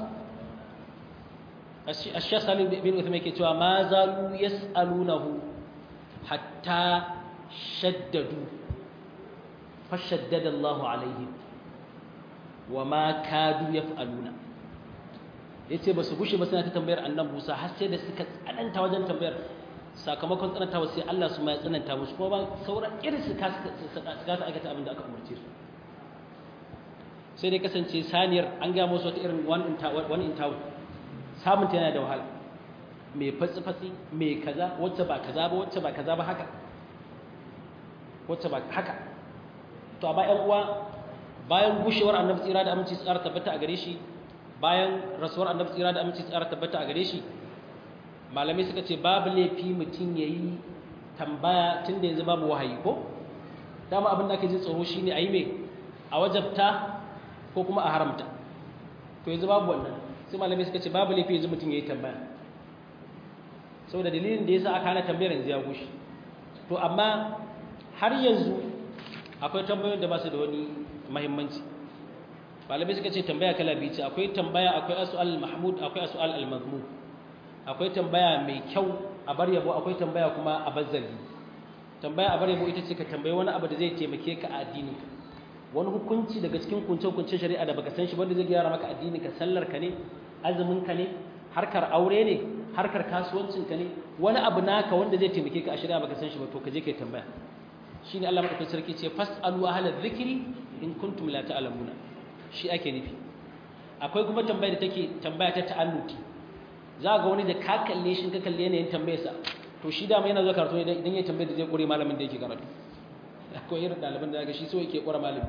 الشيخ سالم بن عثمان yake cewa ma zalu yasalunahu hatta shaddadu fashaddada Allahu alaihim wama kadu yaf'aluna yace basu gushe ba suna ta tambayar annabi Musa har sai da suka tsananta wajen tambayar sakamakon tsanantawa sai Allah su ma ya tsananta musu kuma ba sauran irin su ka aikata abin da aka umarce su sai dai kasance saniyar an ga musu wata irin one in town samun ta yana da wahala mai fatsi-fatsi mai kaza wacce ba kaza ba wacce ba kaza ba haka wacce ba haka to amma ƴan uwa bayan gushewar annabi tsira da aminci tsara tabbata a gare shi bayan rasuwar annabi tsira da aminci tsara tabbata a gare shi malamai suka ce babu laifi mutum yayi tambaya tunda yanzu babu wahayi ko dama abin da ake jin tsoro shine ayi me a wajabta ko kuma a haramta to yanzu babu wannan sai malamai suka ce babu laifi yanzu mutum yayi tambaya saboda dalilin da yasa aka hana tambayar yanzu ya gushi to amma har yanzu akwai tambayoyin da ba su da wani muhimmanci malamai suka ce tambaya kala biyu ce akwai tambaya akwai as'al mahmud akwai as'al al-mazmum akwai tambaya mai kyau a bar yabo akwai tambaya kuma a bazzari tambaya a bar yabo ita ce ka tambayi wani abu da zai taimake ka a addini wani hukunci daga cikin kunce-kuncen shari'a da baka san shi wanda zai gyara maka addini ka sallar ka ne azumin ka ne harkar aure ne harkar kasuwancin ka ne wani abu naka wanda zai taimake ka a shari'a baka san shi ba to ka je kai tambaya shine Allah madaukakin sarki ce fasalu ahla dhikri in kuntum la ta'lamuna shi ake nufi akwai kuma tambaya da take tambaya ta ta'annuti za ga wani da ka kalle shi ka kalle yanayin tambayarsa to shi da mai yana zuwa karatu idan ya tambaye da zai kure malamin da yake karatu akwai irin ɗaliban da shi so yake kura malami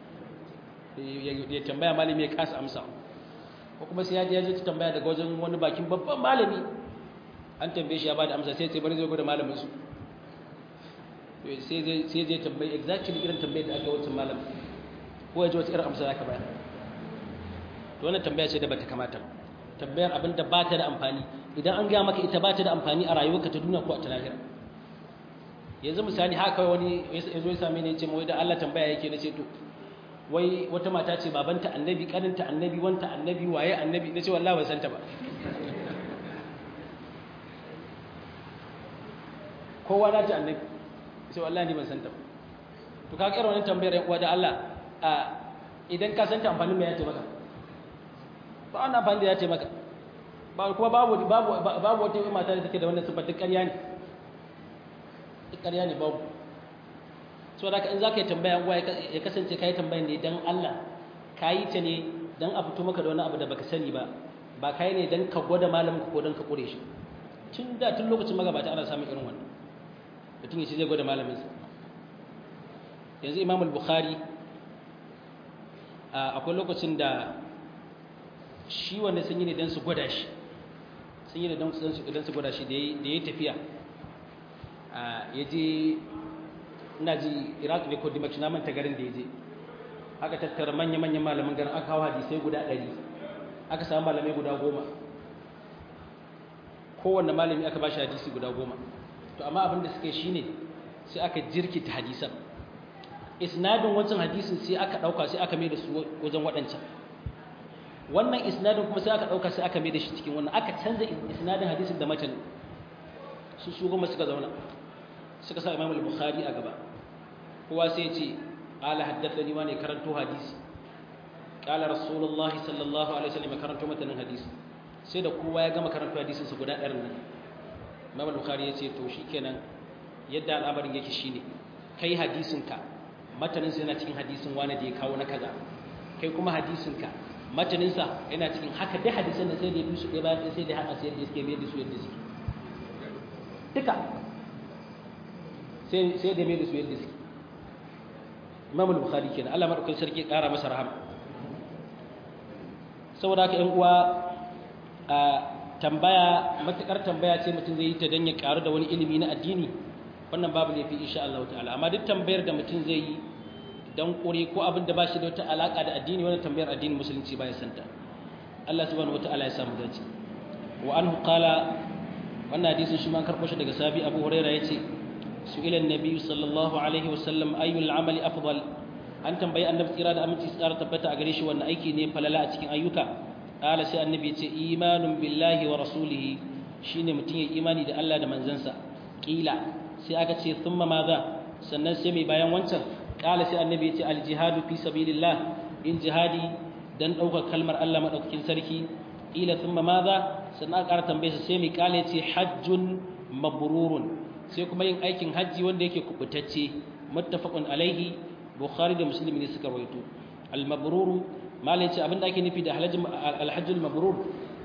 ya tambaya malami ya kasa amsa ko kuma sai ya je ta tambaya daga wajen wani bakin babban malami an tambaye shi ya bada amsa sai bari zai gwada malamin su sai zai tambaye exactly irin tambayar da aka wancan malam ko ya ji wata irin amsa zaka bayar to wannan tambaya ce da bata kamata ba tambayar abin da ba ta da amfani idan an ga maka ita ba ta da amfani a rayuwarka ta duniya ko a ta lahira yanzu misali haka wani ya zo ya same ni ya ce wai da Allah tambaya yake na ce to wai wata mata ce babanta annabi kaninta annabi wanta annabi waye annabi na ce wallahi ban santa ba kowa na ta annabi sai wallahi ni ban santa ba to kaga irin wannan tambayar yan uwa da Allah idan ka santa amfanin me ya ce maka ba wannan amfani da ya ce maka ba kuma babu wata mata da take da wannan sifar duk ƙarya ne ƙarya ne babu so da in za ka yi tambaya uwa ya kasance ka yi tambaya ne don Allah ka yi ta ne don a fito maka da wani abu da baka sani ba ba ka yi ne don ka gwada malamin ko don ka ƙure shi tun lokacin magabata ana samun irin wannan mutum ya ce zai gwada malaminsa yanzu Imam al-Bukhari akwai lokacin da shi wanda sun yi ne don su gwada shi sun yi ne don su gwada shi da ya tafiya ya je ina ji Iraq ne ko Dimashq na manta garin da ya je aka tattara manya-manyan malaman garin aka kawo hadisai guda 100 aka samu malamai guda 10 kowanne malami aka ba shi hadisi guda 10 to amma abin da suka yi shine sai aka jirkita hadisan isnadin wancan hadisin sai aka dauka sai aka mai da su wajen waɗancan wannan isnadin kuma sai aka dauka sai aka mai da shi cikin wannan aka canza isnadin hadisin da matan su goma suka zauna suka sa Imam al-Bukhari a gaba kowa sai ya ce qala haddathani wa ne karanto hadisi qala Rasulullah sallallahu alaihi wasallam karanto matanin hadisi sai da kowa ya gama karanto hadisin sa guda 100 nan Imam al-Bukhari ya ce to shikenan yadda al'amarin yake shine kai hadisin ka matanin sa yana cikin hadisin wani da ya kawo na kaza kai kuma hadisin ka matanin sa yana cikin haka dai hadisan da sai da ya bi su ɗaya bayan sai da haka sai da suke mai da su yadda suke duka sai da mai da su yadda suke Imam al-Bukhari kenan Allah madaukakin sarki ya kara masa rahama saboda haka ƴan uwa a tambaya matakar tambaya ce mutum zai yi ta dan ya karu da wani ilimi na addini wannan babu laifi insha Allah ta'ala amma duk tambayar da mutum zai yi dan kure ko abin da ba shi da wata alaka da addini wannan tambayar addinin musulunci ba ya santa Allah subhanahu wataala ya samu dace wa anhu qala wannan hadisin shi ma karbo shi daga sabi Abu Hurairah yace su'ila an-nabi sallallahu alaihi wasallam ayyul amali afdal an tambayi annabi tsira da aminci tsara tabbata a gare shi wannan aiki ne falala a cikin ayyuka qala sai annabi yace imanun billahi wa rasulihi shine mutum ya imani da Allah da manzansa kila sai aka ce thumma madha sannan sai mai bayan wancan qala sai annabi yace al-jihadu fi sabilillah in jihadi dan dauka kalmar Allah madaukakin sarki ila thumma madha sannan aka tambaye sai mai kala yace hajjun mabrurun sai kuma yin aikin haji wanda yake kubutacce muttafaqun alaihi bukhari da muslim ne suka rawaito al-mabrur malai ce abinda ake nufi da al-hajjul mabrur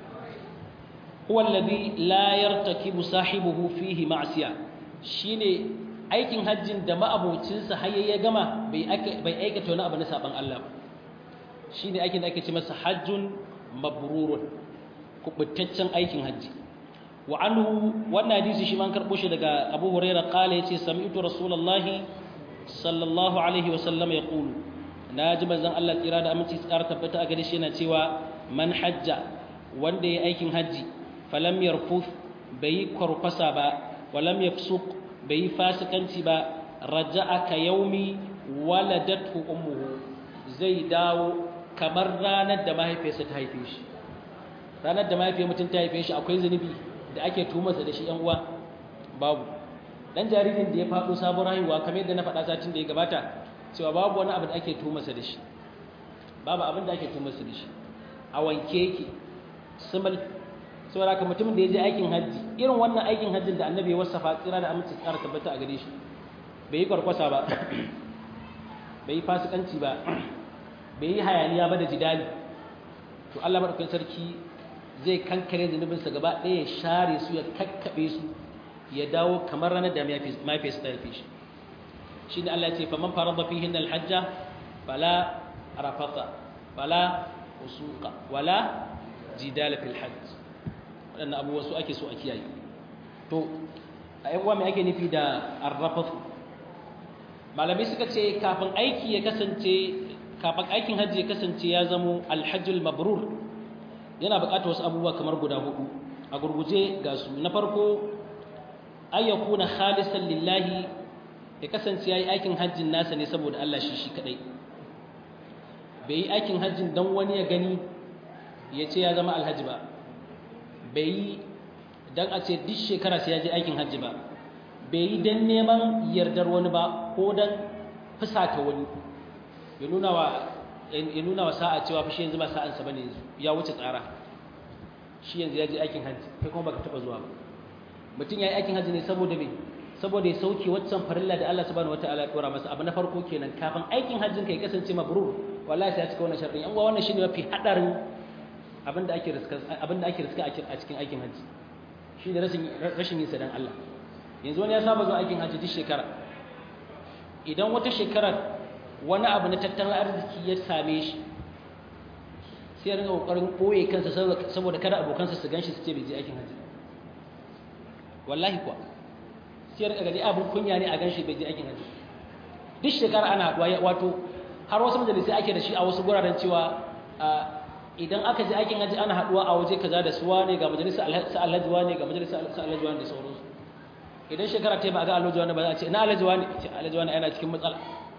huwa alladhi la yartakibu sahibuhu fihi ma'siya shine aikin hajjin da ma'abocinsa har ya gama bai aikata wani abu na saban Allah shine aikin da ake ce masa hajjun mabrurun kubutaccen aikin hajji wa anhu wannan hadisi shi man karbo shi daga Abu Hurairah kala yace sami'tu rasulullahi sallallahu alaihi wasallam yaqulu naji manzon Allah tsira da aminci tsara tabbata a gare shi yana cewa man hajja wanda yayi aikin hajji falam yarfuth bai kwarkwasa ba walam yafsuq bai fasikanci ba raja'a ka yaumi waladatu ummuhu zai dawo kamar ranar da mahaifiyarsa ta haife shi ranar da mahaifiyar mutum ta haife shi akwai zunubi da ake tumarsa da shi yan uwa babu dan jaririn da ya faɗo sabon haihuwa kamar yadda na faɗa satin da ya gabata cewa babu wani abu da ake tumarsa da shi babu abin da ake tumarsa da shi a wanke yake simal saboda haka mutumin da ya je aikin hajji irin wannan aikin hajjin da annabi ya wasafa tsira da aminci tsara tabbata a gare shi bai yi kwarkwasa ba bai yi fasikanci ba bai yi hayaniya ba da jidali to Allah madaukakin sarki zai kankare zunubinsa gaba ɗaya ya share su ya kakkaɓe su ya dawo kamar ranar da mahaifiyarsa ta haife shi shi ne Allah ya ce faman farada fihin alhajja fala rafata fala usuqa wala jidala fil hajj waɗannan abubuwa su ake so a kiyaye to a yan uwa me ake nufi da arrafatu malamai suka ce kafin aikin hajji ya kasance ya zamo alhajjul mabrur yana buƙatar wasu abubuwa kamar guda hudu a gurguje ga su na farko ay yakuna khalisan lillahi ya kasance yayi aikin hajjin nasa ne saboda Allah shi kadai bai yi aikin hajjin dan wani ya gani ya ce ya zama alhaji ba bai yi dan a ce duk shekara sai ya je aikin hajji ba bai yi dan neman yardar wani ba ko dan fusata wani ya nuna wa sa'a cewa fa shi yanzu ba sa'ansa bane yanzu ya wuce tsara shi yanzu ya je aikin hajji kai kuma baka taba zuwa ba mutum ya yi aikin hajji ne saboda me saboda ya sauke waccan farilla da Allah subhanahu wataala ya dora masa abu na farko kenan kafin aikin hajjin ka ya kasance mabrur wallahi sai ya cika wannan sharadin an ga wannan shine mafi hadarin abinda ake riska a cikin aikin hajji shine rashin yin sa dan Allah yanzu wani ya saba zuwa aikin hajji duk shekara idan wata shekarar wani abu na tattalin arziki ya same shi sai ya rinka kokarin boye kansa saboda kada abokansa su ganshi su ce bai je aikin hajji wallahi kuwa sai ya rinka gaji abun kunya ne a ganshi bai je aikin hajji duk shekara ana haduwa wato har wasu majalisai ake da shi a wasu guraren cewa idan aka je aikin hajji ana haduwa a waje kaza da suwa ne ga majalisar alhaji ne ga majalisar alhaji ne da sauransu idan shekara ta ba a ga alhaji wani ba za a ce ina alhaji wani ce alhaji wani yana cikin matsala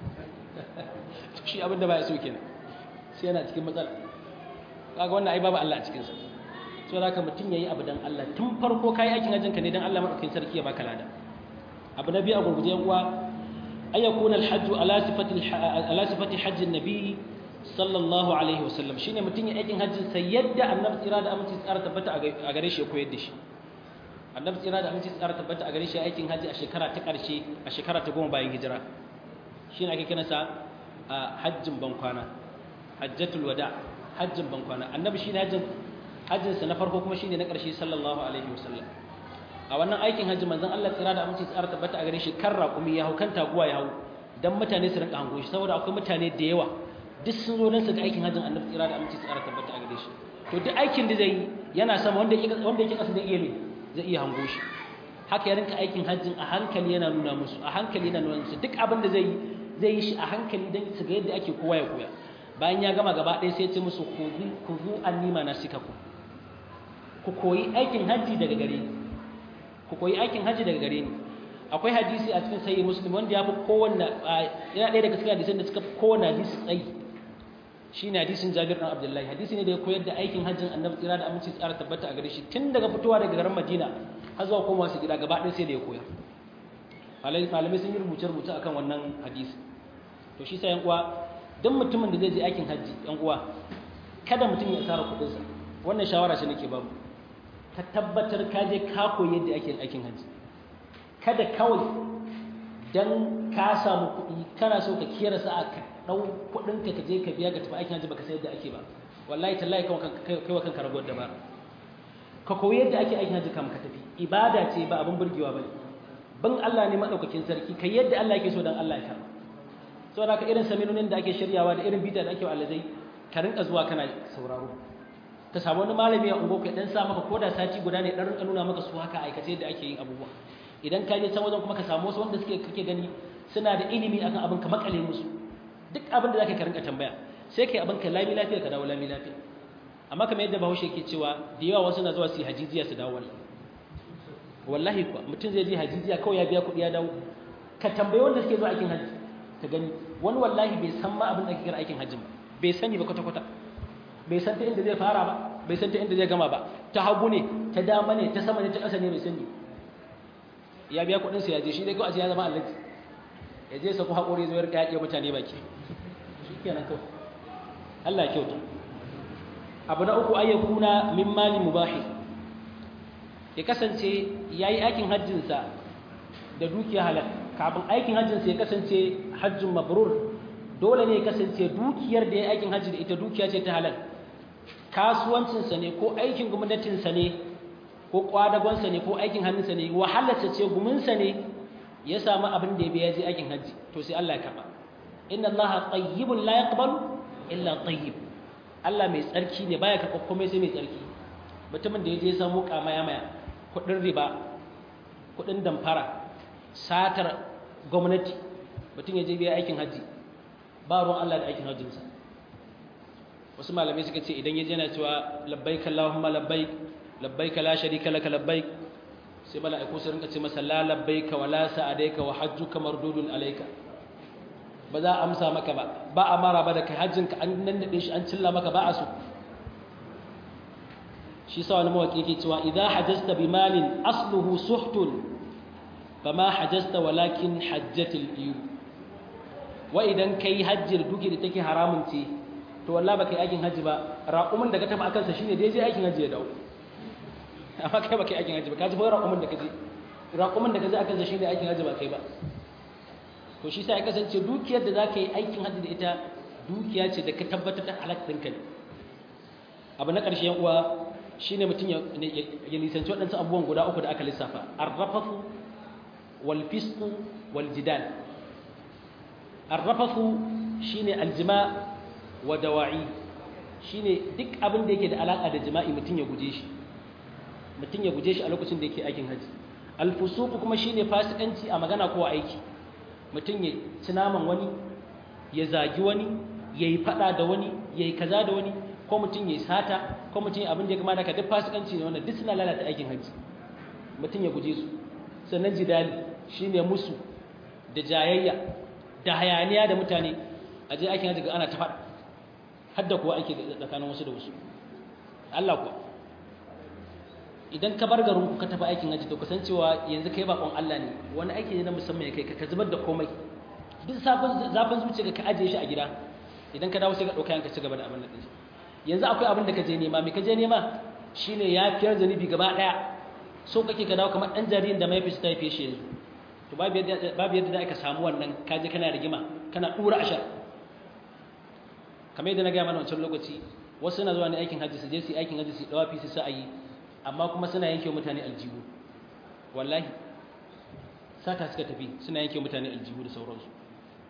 shi abinda ba ya so kenan sai yana cikin matsala kaga wannan ai babu Allah a cikin sa so da haka mutun yayi abu dan Allah tun farko kai aikin hajjin ka ne dan Allah madaukakin sarki ya baka lada abu nabi a gurguje uwa ayyakuna alhajj ala sifati hajj an-nabi sallallahu alaihi wasallam shine mutun ya aikin hajjin sai yadda annabi tsira da aminci tsara tabbata a gare shi ya koyar da shi annabi tsira da aminci tsara tabbata a gare shi aikin hajji a shekara ta karshe a shekara ta 10 bayan hijira shine ake kiransa hajjin bankwana hajjatul wada hajjin bankwana annabi shine hajjin sa na farko kuma shine na ƙarshe sallallahu alaihi wasallam a wannan aikin hajji manzon Allah tsira da aminci tsara tabbata a gare shi kan raƙumi ya hau kan taguwa ya hau dan mutane su rinka hango shi saboda akwai mutane da yawa duk sun zo nan su ga aikin hajjin annabi tsira da aminci tsara tabbata a gare shi to duk aikin da zai yi yana sama wanda yake kasa da iya ne zai iya hango shi haka ya rinka aikin hajjin a hankali yana nuna musu a hankali yana nuna musu duk abin da zai yi shi a hankali dan su ga yadda ake kowa ya koya bayan ya gama gaba ɗaya sai ya ce musu kuzu annima nasikakum ku koyi aikin hajji daga gare ni ku koyi aikin hajji daga gare ni akwai hadisi a cikin sahih muslim wanda ya fi kowanne yana ɗaya daga cikin hadisan da suka fi kowanne hadisi tsayi shine hadisin Jabir bin Abdullahi hadisi ne da ya koyar da aikin hajjin Annabi tsira da aminci tsara tabbata a gare shi tun daga fitowa daga garin Madina har zuwa komawa su gida gaba ɗaya sai da ya koya malamai sun yi rubuce-rubuce akan wannan hadisi to shi sai yan uwa dan mutumin da zai je aikin hajji yan uwa kada mutum ya tsara kuɗinsa wannan shawara ce nake babu ka tabbatar ka je ka koyi yadda ake aikin hajji kada kawai dan ka samu kuɗi kana so ka kera sa'a ka dau kuɗin ka je ka biya ka tafi aikin hajji baka san yadda ake ba wallahi tallahi kai wa kanka rabuwar dabara ka koyi yadda ake aikin hajji kam ka tafi ibada ce ba abin burgewa bane ban Allah ne madaukakin sarki kai yadda Allah yake so dan Allah ya karba saboda ka irin saminonin da ake shiryawa da irin bita da ake wa alazai ka rinka zuwa kana sauraro ka samu wani malami a ungo kai dan sa maka koda sati guda ne dan rinka nuna maka su haka aikace yadda ake yin abubuwa idan ka je can wajen kuma ka samu wasu wanda kake gani suna da ilimi akan abin ka makale musu duk abin da zaka ka rinka tambaya sai kai abin ka lami lafiya ka dawo lami lafiya amma kamar yadda Bahaushe yake cewa da yawa wasu na zuwa su hajijiya su dawo wallahi kuwa mutum zai je hajijiya kawai ya biya kuɗi ya dawo ka tambayi wanda suke zuwa aikin hajji ka gani wani wallahi bai san ma abin da ake kira aikin hajji ba bai sani ba kwata kwata bai san ta inda zai fara ba bai san ta inda zai gama ba ta hagu ne ta dama ne ta sama ne ta ƙasa ne bai sani ya biya kuɗin sa ya je shi dai kawai ya zama allaji ya je sa ku haƙuri zuwa ya ƙiya mutane baki shi kenan kawai Allah ya kyauta abu na uku ayyukuna min mali mubahi ya kasance yayi aikin hajjinsa da dukiya halal kafin aikin hajjinsa ya kasance hajjun mabrur dole ne ya kasance dukiyar da ya aikin hajji da ita dukiya ce ta halal kasuwancinsa ne ko aikin gwamnatinsa ne ko kwadagonsa ne ko aikin hannunsa ne wahalarsa ce guminsa ne ya samu abin da ya biya je aikin hajji to sai Allah ya karba inna Allah tayyibun la yaqbalu illa tayyib Allah mai tsarki ne baya karɓar komai sai mai tsarki mutumin da ya je samu maya kuɗin riba kuɗin damfara satar gwamnati mutum ya je biya aikin hajji ba ruwan Allah da aikin hajjinsa wasu malamai suka ce idan ya je yana cewa labbaik Allahumma labbaik labbaik la sharika laka labbaik sai mala'iku su rinka ce masa la labbaika wa la sa'adaika wa hajjuka mardudun alayka ba za a amsa maka ba a mara ba da kai hajjinka an nannade shi an cilla maka ba a so shi sa wani mawaki yake cewa idza hajjasta bi malin asluhu suhtun fama hajjasta walakin hajjatul iyu wa idan kai hajji da duki da take haramun ce to wallahi baka yi aikin hajji ba raqumin da ka tafi akan sa shine da yaje aikin hajji ya dawo amma kai baka yi aikin hajji ba ka ji fa raqumin da kaje akan sa shine aikin hajji ba kai ba to shi sai ya kasance dukiyar da zaka yi aikin hajji da ita dukiya ce da ka tabbatar da halal ɗinka ne abu na ƙarshe yan uwa shine mutum ya nisanci waɗansu abubuwan guda uku da aka lissafa arrafafu wal fisqu wal jidal arrafafu shine aljima wa dawa'i shine duk abin da yake da alaka da jima'i mutum ya guje shi a lokacin da yake aikin haji alfusuq kuma shine fasikanci a magana ko aiki mutum ya ci naman wani ya zagi wani yayi fada da wani yayi kaza da wani ko mutum yayi sata ko mutum abin da ya kamata ka duk fasikanci ne wannan duk suna lalata aikin haji mutum ya guje su sannan jidali shine musu da jayayya da hayaniya da mutane a je aikin haji ga ana ta fada hadda kuwa ake tsakanin wasu da wasu Allah kuwa idan ka bar garin ku ka tafi aikin haji to kasancewa yanzu kai bakon Allah ne wani aiki ne na musamman ya kai ka zubar da komai duk zafin zuciya ka ajiye shi a gida idan ka dawo sai ka dauka yanka ci gaba da abin da din yanzu akwai abin da ka je nema me ka je nema shine yafiyar zanibi gaba daya so kake ka dawo kamar dan jaririn da mai fista yafe shi yanzu to babu yadda da aka samu wannan kaje kana rigima kana dura ashar kamar yadda na ga mana wancan lokaci wasu na zuwa ne aikin haji su je su aikin haji su dawafi su sa'ayi amma kuma suna yanke mutane aljihu wallahi sata suka tafi suna yanke mutane aljihu da sauransu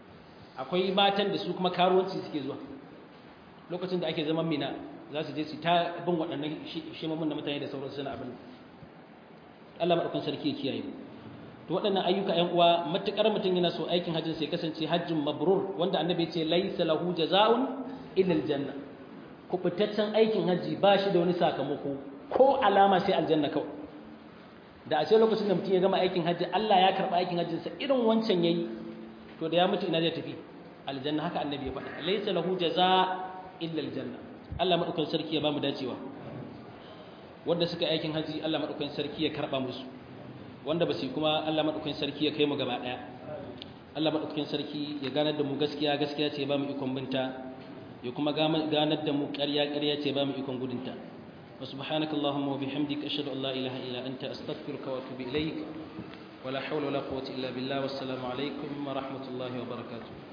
akwai matan da su kuma karuwanci suke zuwa lokacin da ake zaman mina za su je su ta bin waɗannan shemamun da mutane da sauransu suna abin Allah maɗaukan sarki ya kiyaye mu to waɗannan ayyuka ƴan uwa matukar mutum yana so aikin hajjin sai kasance hajjin mabrur wanda annabi ya ce laysa lahu jazaa'un illa aljanna kubutaccen aikin hajji ba shi da wani sakamako ko alama sai aljanna kawai da a ce lokacin da mutum ya gama aikin hajji Allah ya karɓa aikin hajjinsa irin wancan yayi to da ya mutu ina zai tafi aljanna haka annabi ya faɗa laysa lahu jazaa illa aljanna Allah madaukakin sarki ya bamu dacewa wanda suka aikin haji Allah madaukakin sarki ya karba musu wanda ba su kuma Allah madaukakin sarki ya kai mu gaba daya Allah madaukakin sarki ya ganar da mu gaskiya gaskiya ce ba mu ikon binta ya kuma ganar da mu ƙarya ƙarya ce ba mu ikon gudunta wa subhanakallahumma wa bihamdika ashhadu an la ilaha illa anta astaghfiruka wa atubu ilaik ولا حول ولا قوة إلا بالله والسلام عليكم ورحمة الله وبركاته